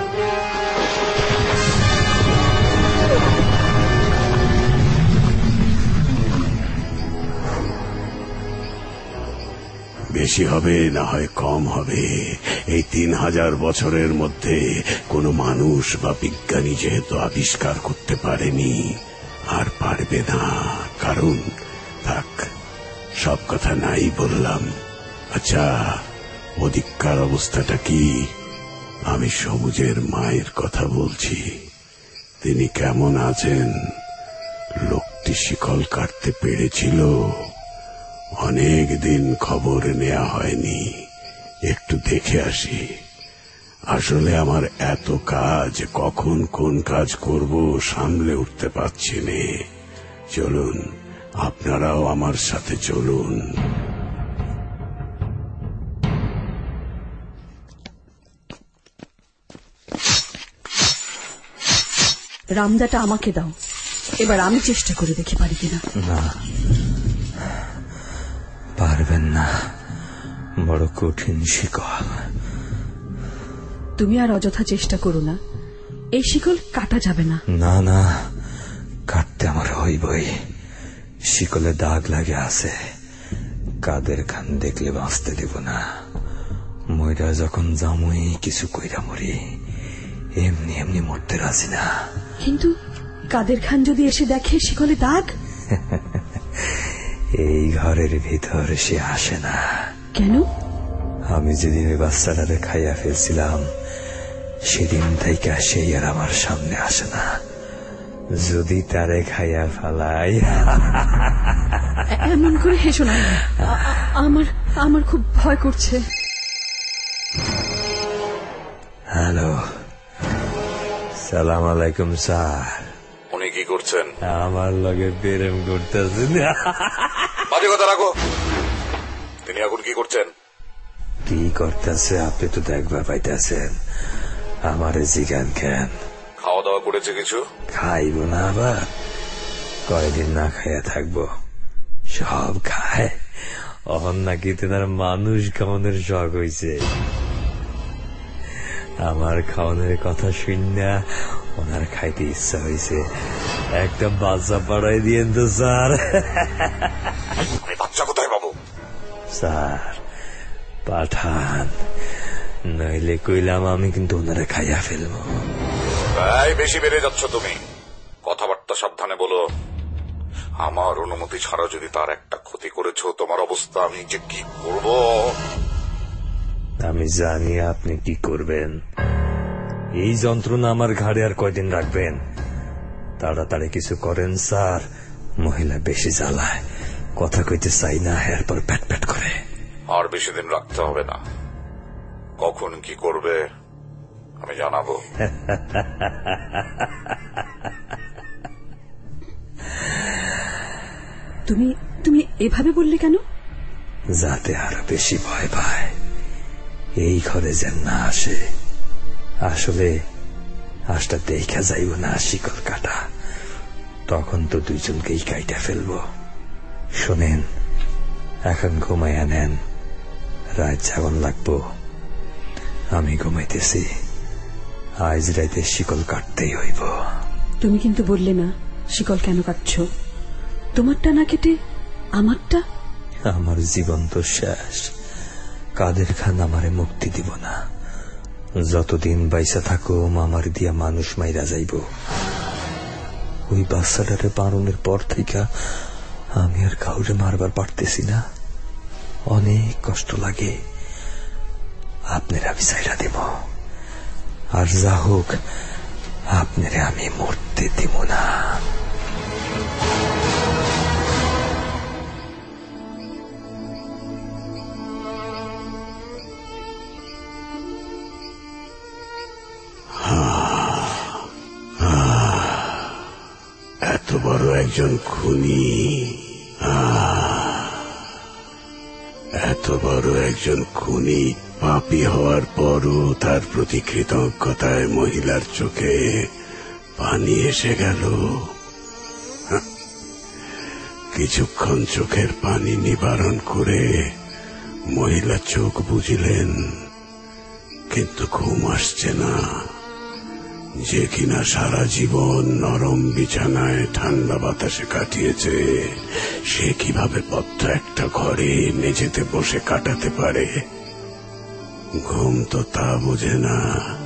বেশি হবে না হয় কম হবে, এই 3000 বছরের মধ্যে কোনো মানুষ বা বিজ্ঞানী যেহেতু আবিষ্কার করতে পারেনি, আর পারবে না। কারণ থাক, সব কথা নাই বললাম। আচ্ছা, ওদিককার অবস্থাটা কি? আমি সবুজের মায়ের কথা বলছি। তিনি কেমন আছেন? লোকটি শিকল কাটতে পেরেছিল? অনেক দিন খবর নেওয়া হয়নি, একটু দেখে আসি। আসলে আমার এত কাজ, কখন কোন কাজ করব সামলে উঠতে পারছি না। চলুন, আপনারাও আমার সাথে চলুন। রামদাটা আমাকে দাও, এবার আমি চেষ্টা করে দেখি পারি কিনা। না, পারবেন না, বড় কঠিন শিকল। তুমি আর অযথা চেষ্টা করো না, এই শিকল কাটা যাবে না। না না, কাটতে আমার হইবই। শিকলে দাগ লাগে আছে, কাদের খান দেখলে বাঁচতে দেব না। মইরা যখন জামুই কিছু কইরা মরি, এমনি এমনি মরতে রাজি না। কিন্তু কাদের খান যদি এসে দেখে শিকলে দাগ? এই ঘরের ভিতর সে আসে না। কেন? আমি যেদিন ওই বাচ্চাটারে খাইয়া ফেলছিলাম সেদিন থেকে সেই আর আমার সামনে আসে না। যদি তারে খাইয়া ফেলাই। এমন করে হেসো না, আমার খুব ভয় করছে। হ্যালো, সালাম আলাইকুম স্যার। উনি কি করছেন? আমার লগে প্রেম করতেছেন। বাজে কথা রাখো। তিনি এখন কি করছেন? কি করতেছে আপনি তো দেখবার পাইতেছেন, আমার জিগান কেন? খাওয়া দাওয়া করেছে কিছু? খাইব না আবার, কয়দিন না খাইয়া থাকবো? সব খায়। অহন নাকি তেনার মানুষ খাওয়ানোর শখ হয়েছে। আমার খাওয়ানোর কথা শুননা ওনার খাইতে ইচ্ছা হয়েছে। একটা বাচ্চা পাড়াই দিয়েন তো স্যার। আমি বাচ্চা কোথায় পাবো? স্যার পাঠান, নইলে কইলাম আমি কিন্তু ওনারা খাইয়া ফেলবো। বেশি বেড়ে যাচ্ছ তুমি, কথাবার্তা সাবধানে বলো। আমার অনুমতি ছাড়া যদি তার একটা ক্ষতি করেছো, তোমার অবস্থা আমি যে কি করব। আমি জানি আপনি কি করবেন। এই যন্ত্রণা আমার ঘাড়ে আর কয়দিন রাখবেন? তাড়াতাড়ি কিছু করেন স্যার, মহিলা বেশি জ্বালায়, কথা কইতে চাই না, এরপর প্যাট প্যাট করে। আর বেশি দিন রাখতে হবে না, কখন কি করবে আমি জানাবো। তুমি এভাবে বললে কেন? যাতে আরো বেশি ভয় পায়, এই ঘরে যেন না আসে। আসলে আশটা দেখা যাইব না শিকল কাটা, তখন তো দুইজনকেই কাইটা ফেলবো। শোনেন, এখন ঘুমাইয়া নেন, রাত জাগন লাগবো। আমি ঘুমাইতেছি, আজ রাতে শিকল কাটতেই হইব। তুমি কিন্তু বললে না শিকল কেন কাটছ? তোমারটা না কেটে আমারটা? আমার জীবন তো শেষ, কাদের খান আমারে মুক্তি দিব না। যতদিন বাইসা থাকো আমার দিয়া মানুষ মাইরা যাইব। ওই বাচ্চাটারে বারণের পর থেকে আমি আর কাউরে মারবার পারতেছি না, অনেক কষ্ট লাগে। আপনারা আমি চাইরা দেব, আর যা হোক আপনারে আমি মরতে দেব না। এত বড় একজন খুনি, এত বড় একজন খুনি পাপী হওয়ার পরও তার প্রতি কৃতজ্ঞতায় মহিলার চোখে পানি এসে গেল। কিছুক্ষণ চোখের পানি নিবারণ করে মহিলা চোখ বুঝলেন, কিন্তু ঘুম আসছে না। যে কিনা সারা জীবন নরম বিছানায় ঠান্ডা বাতাসে কাটিয়েছে, সে কিভাবে বদ্ধ একটা ঘরে মেঝেতে বসে কাটাতে পারে? ঘুম তো তা বোঝে না।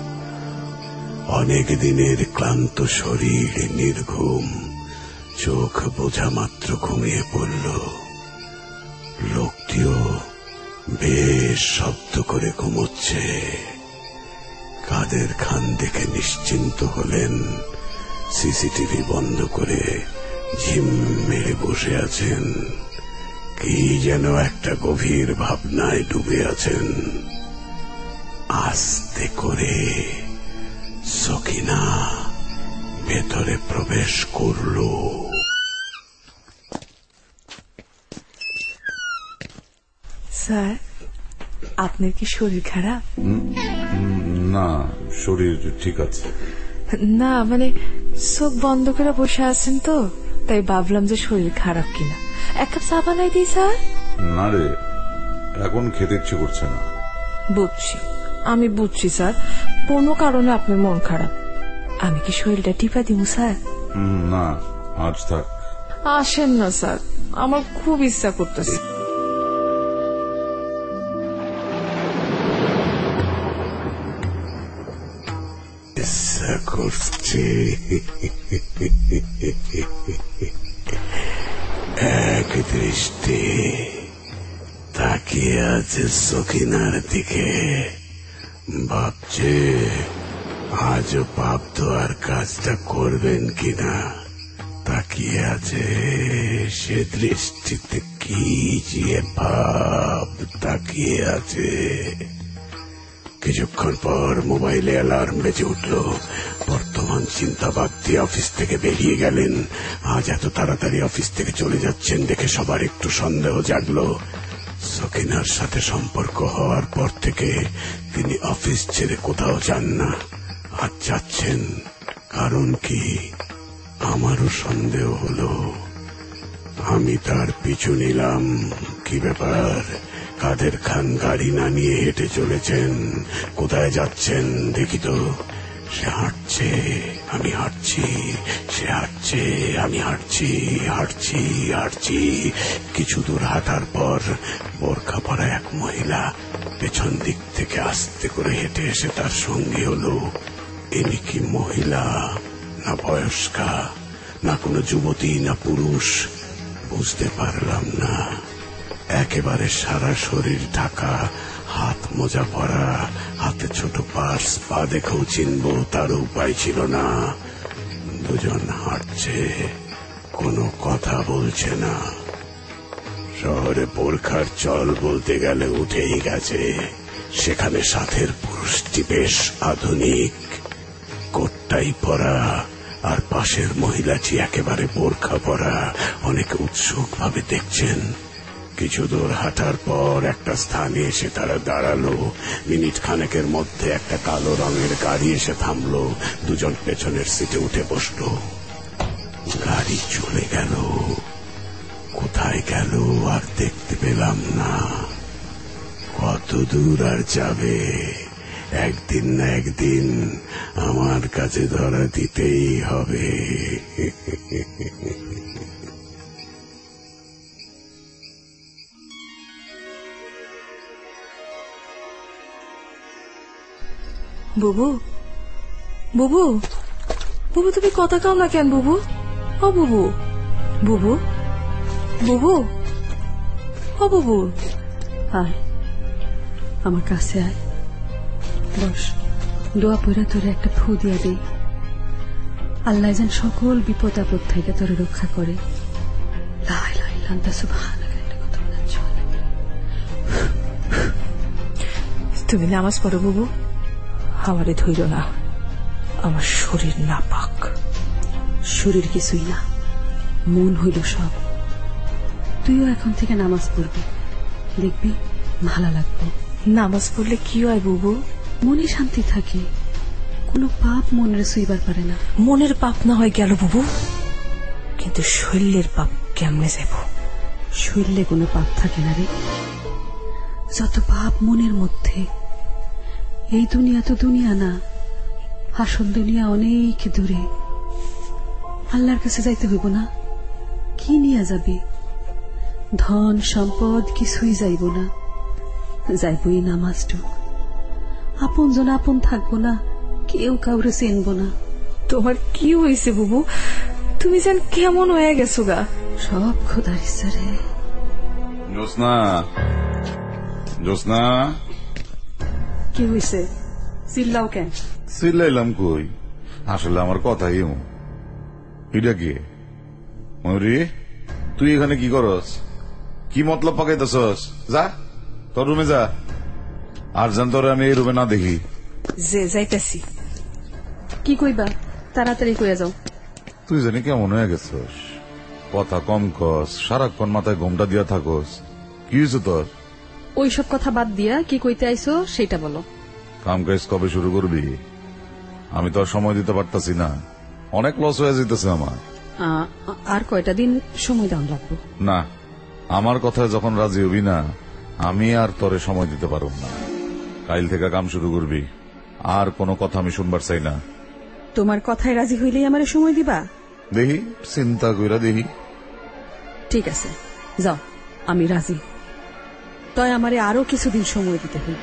অনেক দিনের ক্লান্ত শরীর নির্ঘুম, চোখ বোঝা মাত্র ঘুমিয়ে পড়ল। লোকটিও বেশ শব্দ করে ঘুমোচ্ছে। কাদের খান দেখে নিশ্চিন্ত হলেন। সিসিটিভি বন্ধ করে ঝিম মেরে বসে আছেন, কি যেন একটা গভীর ভাবনায় ডুবে আছেন। আস্তে করে সকিনা ভেতরে প্রবেশ করল। স্যার, আপনার কি শরীর খারাপ? না, শরীর ঠিক আছে। না মানে চোখ বন্ধ করে বসে আছেন তো, তাই ভাবলাম যে শরীর খারাপ কিনা। এক কাপ চা বানাই দিই স্যার? না রে, এখন খেতে ইচ্ছে করছে না। বুঝছি, আমি বুঝছি স্যার, কোনো কারণে আপনার মন খারাপ। আমি কি শরীরটা টিপা দিব স্যার? না, আজ থাক। আসেন না স্যার, আমার খুব ইচ্ছা করতেছে। ইচ্ছা করছে এক দৃষ্টি তাকিয়ে আছে সখিনার দিকে, ভাবছে আজও পাপ আর কাজটা করবেন কিনা। তাকিয়ে আছে, সে দৃষ্টিতে কি যে ভাব তাকিয়ে আছে। কিছুক্ষণ পর মোবাইলে অ্যালার্ম বেজে উঠল। বর্তমান চিন্তা বাদ দিয়ে অফিস থেকে বেরিয়ে গেলেন। আজ এত তাড়াতাড়ি অফিস থেকে চলে যাচ্ছেন দেখে সবার একটু সন্দেহ জাগলো। সকিনার সাথে সম্পর্ক হওয়ার পর থেকে তিনি অফিস ছেড়ে কোথাও যান না, আজ যাচ্ছেন। কারণ কি? আমারও সন্দেহ হলো। আমি তার পিছু নিলাম। কি ব্যাপার? কাদের খান গাড়ি না নিয়ে হেঁটে চলেছেন? কোথায় যাচ্ছেন দেখি তো। সে হাঁটছে, আমি হাঁটছি, সে হাঁটছে, আমি হাঁটছি, হাঁটছি হাঁটছি। কিছু দূর হাঁটার পর বোরখা পরা এক মহিলা পেছন দিক থেকে আস্তে করে হেঁটে এসে তার সঙ্গী হলো। ইনি কি মহিলা না বয়স্কা, না কোনো যুবতী না পুরুষ বুঝতে পারলাম না। একেবারে সারা শরীর ঢাকা, হাত মোজা পরা, হাতে ছোট পার্স, পা দেখেও চিনবো তার উপায় ছিল না। দুজন হাঁটছে, কোনো কথা বলছে না। শহরে বোরখার চল বলতে গেলে উঠেই গেছে। সেখানে সাথের পুরুষটি বেশ আধুনিক, কোটটাই পরা, আর পাশের মহিলাটি একেবারে বোরখা পরা। অনেকে উৎসুক ভাবে দেখছেন। কিছু দূর হাঁটার পর একটা স্থানে এসে তারা দাঁড়ালো। মিনিট খানেকের মধ্যে একটা কালো রঙের গাড়ি এসে থামলো। দুজন পেছনের সিটে উঠে বসলো। গাড়ি চলে গেল। কোথায় গেল আর দেখতে পেলাম না। কত দূর আর যাবে? একদিন না একদিন আমার কাছে ধরা দিতেই হবে। বুবু, বুবু, বুবু তুমি কথা কাও না কেন বুবু? ও বুবু, বুবু, বুবু, ও বুবু, আয় আমার কাছে আয়, বস। দোয়া পড়া তোরে একটা ফু দিয়া দেই। আল্লাহ যেন সকল বিপদ আপদ থেকে তোরে রক্ষা করে। লা ইলাহা ইল্লা আনতা সুবহানাকা ইন্নী কুনতু মিনাজ জালিমিন। তুমি নামাজ পড়ো বুবু। আমারে ধইর না, আমার শরীর নাপাক। শরীর কিছুই না, মন হইল সব। তুইও এখন থেকে নামাজ পড়বি, দেখবি ভালো লাগবে। নামাজ পড়লে কি হয় বুবু? মনে শান্তি থাকে, কোনো পাপ মনের ছুঁইবার পারে না। মনের পাপ না হয় গেল বুবু, কিন্তু শরীরের পাপ কেমনে যাব? শরীরে কোনো পাপ থাকে না রে। যত পাপ মনের মধ্যে। এই দুনিয়া তো দুনিয়া না, আসল দুনিয়া অনেক দূরে। আল্লাহর কাছে যাইতে হইব না? কি নিয়ে যাবে? ধন সম্পদ কিছুই যাইব না, যাইবই নামাজটুক। আপন জন আপন থাকবো না, কেউ কাউরে চিনব না। তোমার কি হয়েছে বুবু? তুমি যেন কেমন হয়ে গেছো গা। সব খোদার ইচ্ছা রে। জোসনা, জোসনা, কি হয়েছে? চিল্লাও কেন? চিল্লাইলাম কই? আসলে আমার কথাই এটা কি? ময়ূরী, তুই এখানে কি করস? কি মতলব পাকাইতেছস? যা তোর রুমে যা। আর জান তোরে আমি এই রুমে না দেখি। যে যাইতেছি। কি কইবা? তাড়াতাড়ি কইয়া যাও। তুই জানি কেমন হয়ে গেছস, কথা কম কস, সারাক্ষণ মাথায় ঘোমটা দিয়া থাকস। কি হয়েছে তোর? ওইসব কথা বাদ দিয়া কি কইতে আইছো সেটা বলো। কাম কাজ কবে শুরু করবি? আমি তো আর সময় দিতে পারতাছি না, অনেক লস হয়ে যেতেছে আমার। আর কয়টা দিন সময় দাও লাগবো। না, আমার কথায় যখন রাজি হবি না, আমি আর তোরে সময় দিতে পারব না। কাল থেকে কাম শুরু করবি, আর কোনো কথা আমি শুনবার চাই না। তোমার কথায় রাজি হইলেই আমারে সময় দিবা? দেখি, চিন্তা কইরা দেখি। ঠিক আছে, যাও, আমি রাজি। তাই আমারে আরো কিছুদিন সময় দিতে হইব।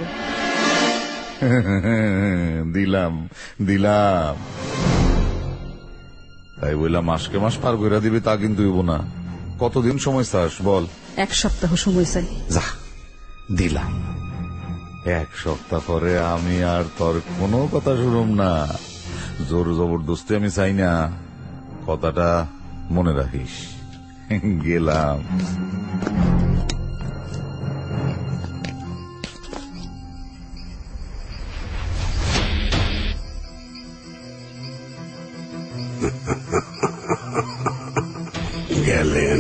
দিলাম দিলাম, তাই বললাম মাসকে মাস পার কইরা দিবি তা কিন্তু হইব না। কতদিন সময় চাস বল? 1 সপ্তাহ সময় চাই। যা দিলাম। 1 সপ্তাহ পরে আমি আর তোর কোনো কথা শুনুম না। জোর জবরদস্তি আমি চাই না, কথাটা মনে রাখিস। গেলাম। গেলেন।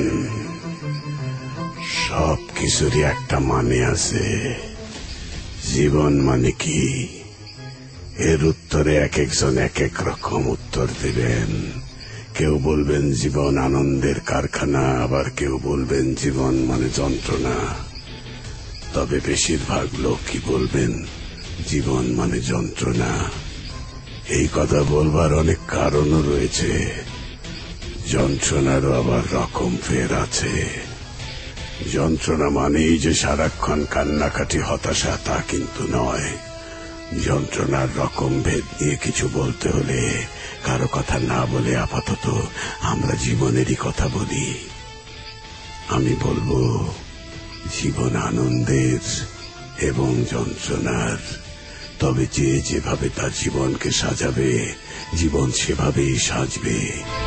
সব কিছুরই একটা মানে আছে। জীবন মানে কি? এর উত্তরে এক একজন এক এক রকম উত্তর দেবেন। কেউ বলবেন জীবন আনন্দের কারখানা, আবার কেউ বলবেন জীবন মানে যন্ত্রণা। তবে বেশিরভাগ লোকই বলবেন জীবন মানে যন্ত্রণা। এই কথা বলবার অনেক কারণও রয়েছে। যন্ত্রণারও আবার রকম ফের আছে। যন্ত্রণা মানেই যে সারাক্ষণ কান্নাকাটি হতাশা, তা কিন্তু নয়। যন্ত্রণার রকম ভেদ নিয়ে কিছু বলতে হলে কারো কথা না বলে আপাতত আমরা জীবনেরই কথা বলি। আমি বলবো জীবন আনন্দের এবং যন্ত্রণার। তবে যে যেভাবে তার জীবনকে সাজাবে, জীবন সেভাবেই সাজবে।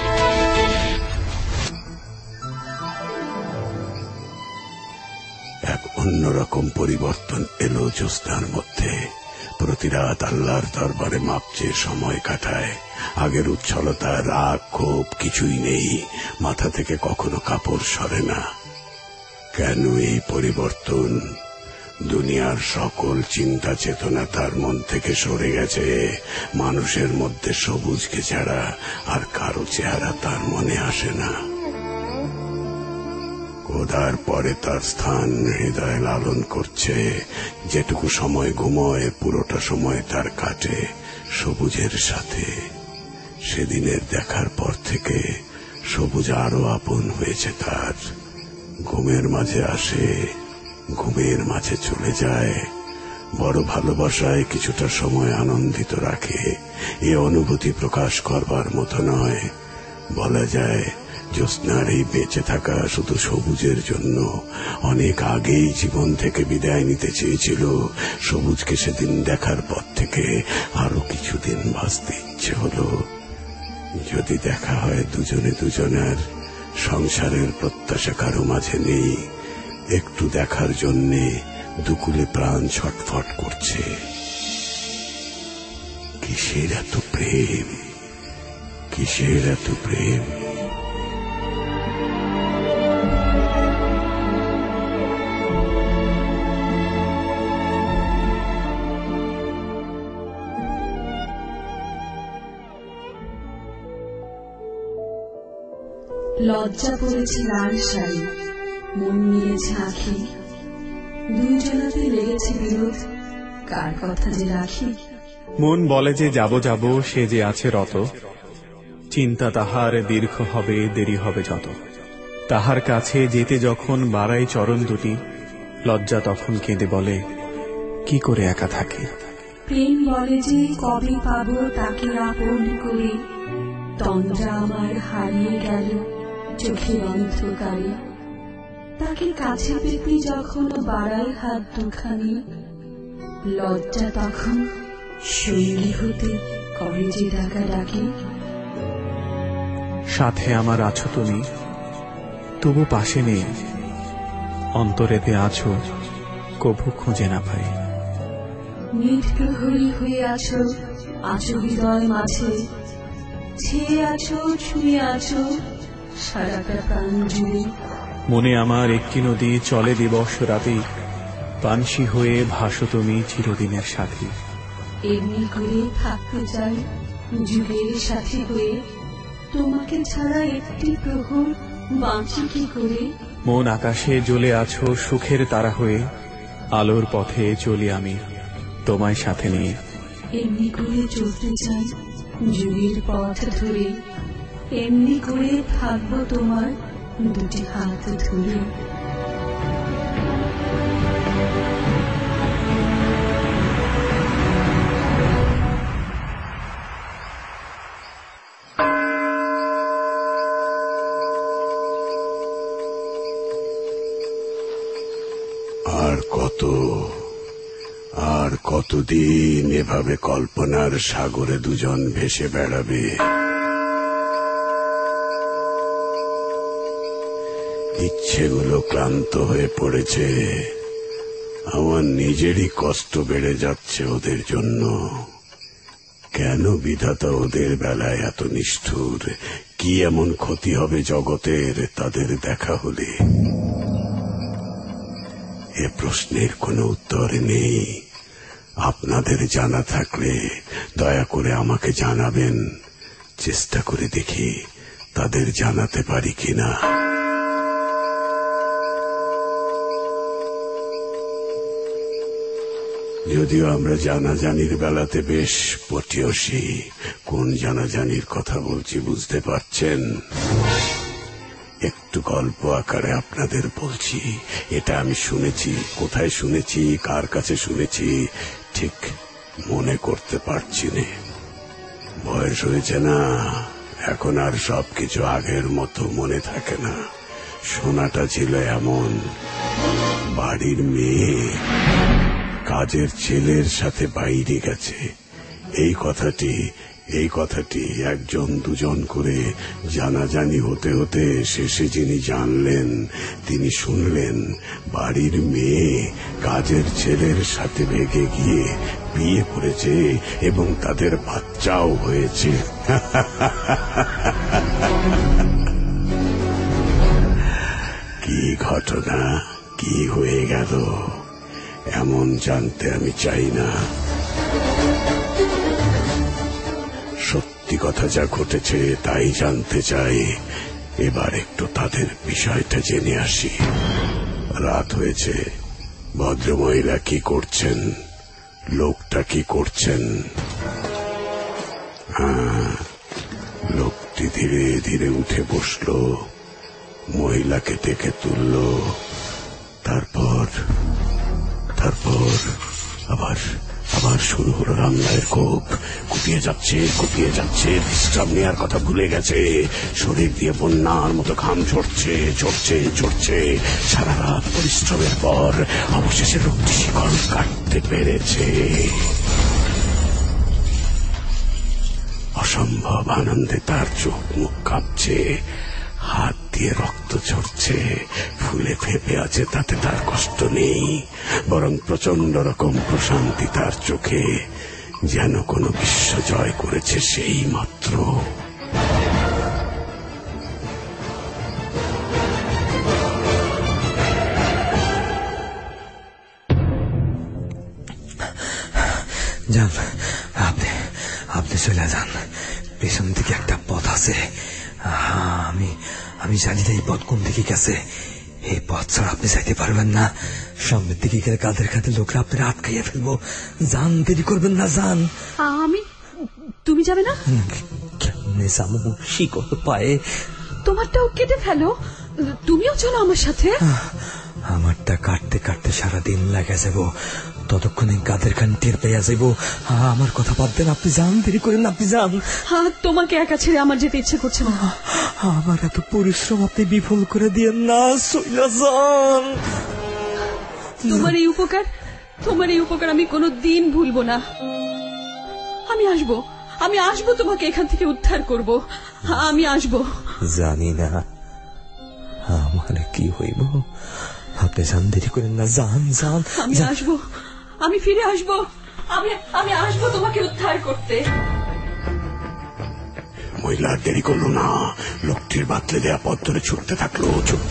এক অন্যরকম পরিবর্তন এলো জ্যোৎস্নার মধ্যে। প্রতি রাত আল্লাহর দরবারে মাপ চেয়ে সময় কাটায়। আগের উচ্ছলতা, রাগ, ক্ষোভ কিছুই নেই। মাথা থেকে কখনো কাপড় সরে না। কেন এই পরিবর্তন? দুনিয়ার সকল চিন্তা চেতনা তার মন থেকে সরে গেছে। মানুষের মধ্যে সবুজকে ছাড়া আর কারো চেহারা তার মনে আসে না। খোদার পরে তার স্থান হৃদয় লালন করছে। যেটুকু সময় ঘুমোয়, পুরোটা সময় তার কাটে সবুজের সাথে। সেদিনের দেখার পর থেকে সবুজ আরো আপন হয়েছে তার। ঘুমের মাঝে আসে, ঘুমের মাঝে চলে যায়। বড় ভালোবাসায় কিছুটা সময় আনন্দিত রাখে। এ অনুভূতি প্রকাশ করবার মতো নয়। বলা যায় জ্যোৎস্নার এই বেঁচে থাকা শুধু সবুজের জন্য। অনেক আগেই জীবন থেকে বিদায় নিতে চেয়েছিল। সবুজকে সেদিন দেখার পর থেকে আরো কিছুদিন বাঁচতে ইচ্ছে হলো। যদি দেখা হয় দুজনে দুজনের, সংসারের প্রত্যাশা কারো মাঝে নেই। একটু দেখার জন্যে দুকুলে প্রাণ ছটফট করছে। কিসের এত প্রেম, কিসের এত প্রেম? লজ্জা পড়েছে লাল শাড়ি, মন মিলেছে আঁখি। দুইজনাতে লেগেছে বিরোধ, কার কথা যে রাখি। মন বলে যে যাব যাব, সে যে আছে রত। চিন্তা তাহার দীর্ঘ হবে, দেরি হবে যত। তাহার কাছে যেতে যখন বাড়াই চরণ দুটি, লজ্জা তখন কেঁদে বলে কি করে একা থাকি। প্রেম বলে যে কবে পাবো তাকে আপন করে। তন্দ্রা আমার হারিয়ে গেল চোখের অন্ধকারে। তাকে কাছে পেতে যখন বাড়াই হাত দুখানি, লজ্জা তখন সঙ্গী হতে করে যে ডাকা ডাকি। সাথে আমার আছো তুমি, তবু পাশে নেই। অন্তরেতে আছো, কভু খুঁজে না পাই। নিট প্রহরী হয়ে আছো, আছো হৃদয় মাঝে। ছেয়ে আছো, ছুঁয়ে আছো সারাটা প্রাণ জুড়ে। মনে আমার একটি নদী চলে দিবস রাতে, পানসি হয়ে ভাসো তুমি চিরদিনের সাথী। এমনি করে থাকতে চাই যুগের সাথী হয়ে। তোমাকে ছাড়া একটি প্রহর বাঁচি কি করে। মন আকাশে জ্বলে আছো সুখের তারা হয়ে। আলোর পথে চলি আমি তোমায় সাথে নিয়ে। এমনি করে চলতে চাই যুগের পথ ধরে। এমনি করে থাকবো তোমার দুটি হাত ধরে। আর কতদিন এভাবে কল্পনার সাগরে দুজন ভেসে বেড়াবে? ইচ্ছেগুলো ক্লান্ত হয়ে পড়েছে। আমার নিজেরই কষ্ট বেড়ে যাচ্ছে ওদের জন্য। কেন বিধাতা ওদের বেলায় এত নিষ্ঠুর? কি এমন ক্ষতি হবে জগতের তাদের দেখা হলে? এ প্রশ্নের কোনো উত্তর নেই। আপনাদের জানা থাকলে দয়া করে আমাকে জানাবেন। চেষ্টা করে দেখি তাদের জানাতে পারি কিনা। যদিও আমরা জানাজানির বেলাতে বেশ পটিয়সী। কোন জানাজানির কথা বলছি বুঝতে পারছেন? একটু গল্প আকারে আপনাদের বলছি। এটা আমি শুনেছি। কোথায় শুনেছি, কার কাছে শুনেছি ঠিক মনে করতে পারছি না। বয়স হয়েছে না, এখন আর সবকিছু আগের মতো মনে থাকে না। শোনাটা ছিল এমন, বাড়ির মেয়ে কাজের ছেলের সাথে বাইরে গেছে। এই কথাটি একজন দুজন করে জানাজানি হতে হতে শেষে যিনি জানলেন, তিনি শুনলেন বাড়ির মেয়ে কাজের ছেলের সাথে ভেগে গিয়ে বিয়ে করেছে এবং তাদের বাচ্চাও হয়েছে। কি ঘটনা, কি হয়ে গেল এমন জানতে আমি চাই না। সত্যি কথা যা ঘটেছে তাই জানতে চাই। এবার একটু তাদের বিষয়টা জেনে আসি। রাত হয়েছে। ভদ্রমহিলা কি করছেন? লোকটা কি করছেন? লোকটি ধীরে ধীরে উঠে বসল, মহিলাকে ডেকে তুলল। তারপর আবার শুরু হলো রান্নার কোপ। কুপিয়ে যাচ্ছে। বিশ্রাম নেওয়ার কথা ভুলে গেছে। শরীর দিয়ে বন্যার মতো ঘাম ঝরছে। সারা রাত পরিশ্রমের পর অবশেষে লোকটি শিকল কাটতে পেরেছে। অসম্ভব আনন্দে তার চোখ মুখ কাঁপছে, হাত দিয়ে রক্ত ঝরছে। ফুলে ফেপে আছে, তাতে তার কষ্ট নেই, বরং প্রচন্ড রকম প্রশান্তি তার চোখে, যেন কোনো বিশ্ব জয় করেছে সেই মাত্র। যান, আপনি চলে যান। পেছন দিকে একটা পথ আছে। আমি জানি না এই পথ কোন দিকে গেছে। এই পথ ছাড়া আপনি যাইতে পারবেন না। সামনের দিকে গেলে কাঁধের কাঁধে লোকরা আপনার আটকাইয়া ফেলবো। যান, দেরি করবেন না, যান। তুমি যাবে না? কেমনে যাবো? শিকল পায়ে। তোমারটাও কেটে ফেলো, তুমিও চলো আমার সাথে। আমারটা কাটতে কাটতে সারাদিন লাগে যাব। ততক্ষণে কাদের খান টের পেয়ে যাব। আমার কথা বাদ দেন, আপনি যান, দেরি করেন, আপনি যান। তোমাকে একা ছেড়ে আমার যেতে ইচ্ছে করছে না। আমার এত পরিশ্রম আপনি বিফল করে দিয়েন না, চইলা যান। তোমার এই উপকার আমি কোনোদিন ভুলবো না। আমি আসবো তোমাকে এখান থেকে উদ্ধার করব। আমি আসবো। জানি না আমার কি হইব। আপনি যান, দেরি করেন না, যান। আমি ফিরে আসবো। আমি আসবো তোমাকে উদ্ধার করতে। মহিলা দেরি করলো না। লোকটির বাতলে দেয়া পথ ধরে ছুটতে থাকলো।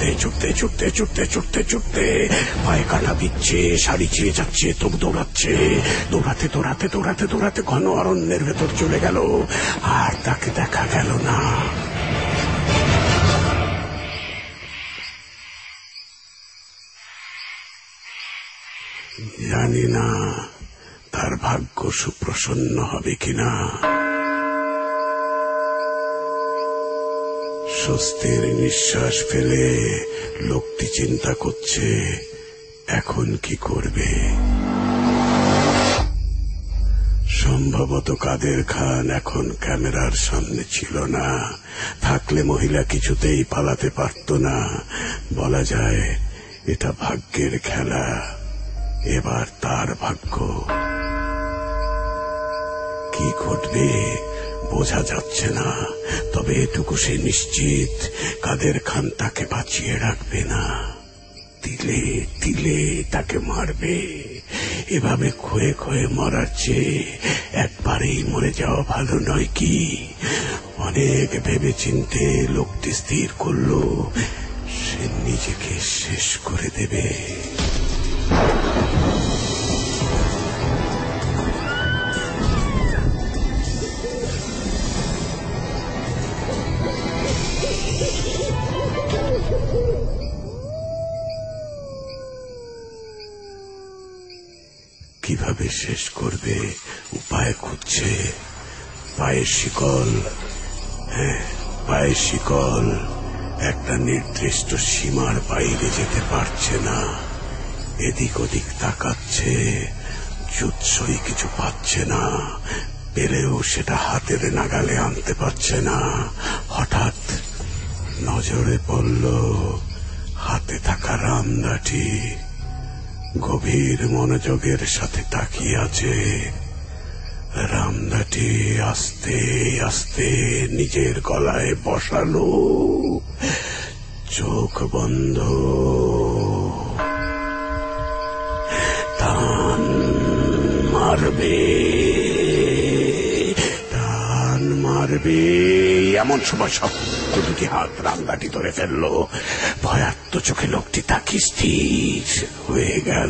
ছুটতে পায়ে কাটা বিচ্ছে, শাড়ি ছিঁড়ে যাচ্ছে, তবু দৌড়াতে ঘন অরণ্যের ভেতর চলে গেল। আর তাকে দেখা গেল না। জানি না তার ভাগ্য সুপ্রসন্ন হবে কিনা। স্বস্তির নিঃশ্বাস ফেলে লোকটি চিন্তা করছে এখন কি করবে। সম্ভবত কাদের খান এখন ক্যামেরার সামনে ছিল না। থাকলে মহিলা কিছুতেই পালাতে পারত না। বলা যায় এটা ভাগ্যের খেলা। এবার তার ভাগ্য। কি ঘটবে বোঝা যাচ্ছে না, তবে এটুকু সে নিশ্চিত, কাদের খান তাকে বাঁচিয়ে রাখবে না, তিলে তিলে তাকে মারবে। এভাবে ক্ষয়ে ক্ষয়ে মরার চেয়ে একবারেই মরে যাওয়া ভালো নয় কি? অনেক ভেবে চিন্তে লোকটি স্থির করল সে নিজেকে শেষ করে দেবে। কিভাবে শেষ করবে উপায় খুঁজছে। পায়ের শিকল, হ্যাঁ পায়ের শিকল একটা নির্দিষ্ট সীমার বাইরে যেতে পারছে না। এদিক ওদিক তাকাচ্ছে, জুৎসই কিছু পাচ্ছে না, পেলেও সেটা হাতের নাগালে আনতে পারছে না। হঠাৎ নজরে পড়ল হাতে থাকা রামদাটি। গভীর মনোযোগের সাথে তাকিয়ে আছে। রামদাটি আস্তে আস্তে নিজের গলায় বসালো, চোখ বন্ধ। টান মারবে, টান মারবে। এমন সময় শক্ত দুটি হাত রামদাটি ধরে ফেললো। ভয়ার্ত চোখে লোকটি তাকিয়ে স্থির হয়ে গেল।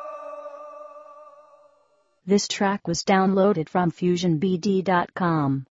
This track was downloaded from FusionBD.com.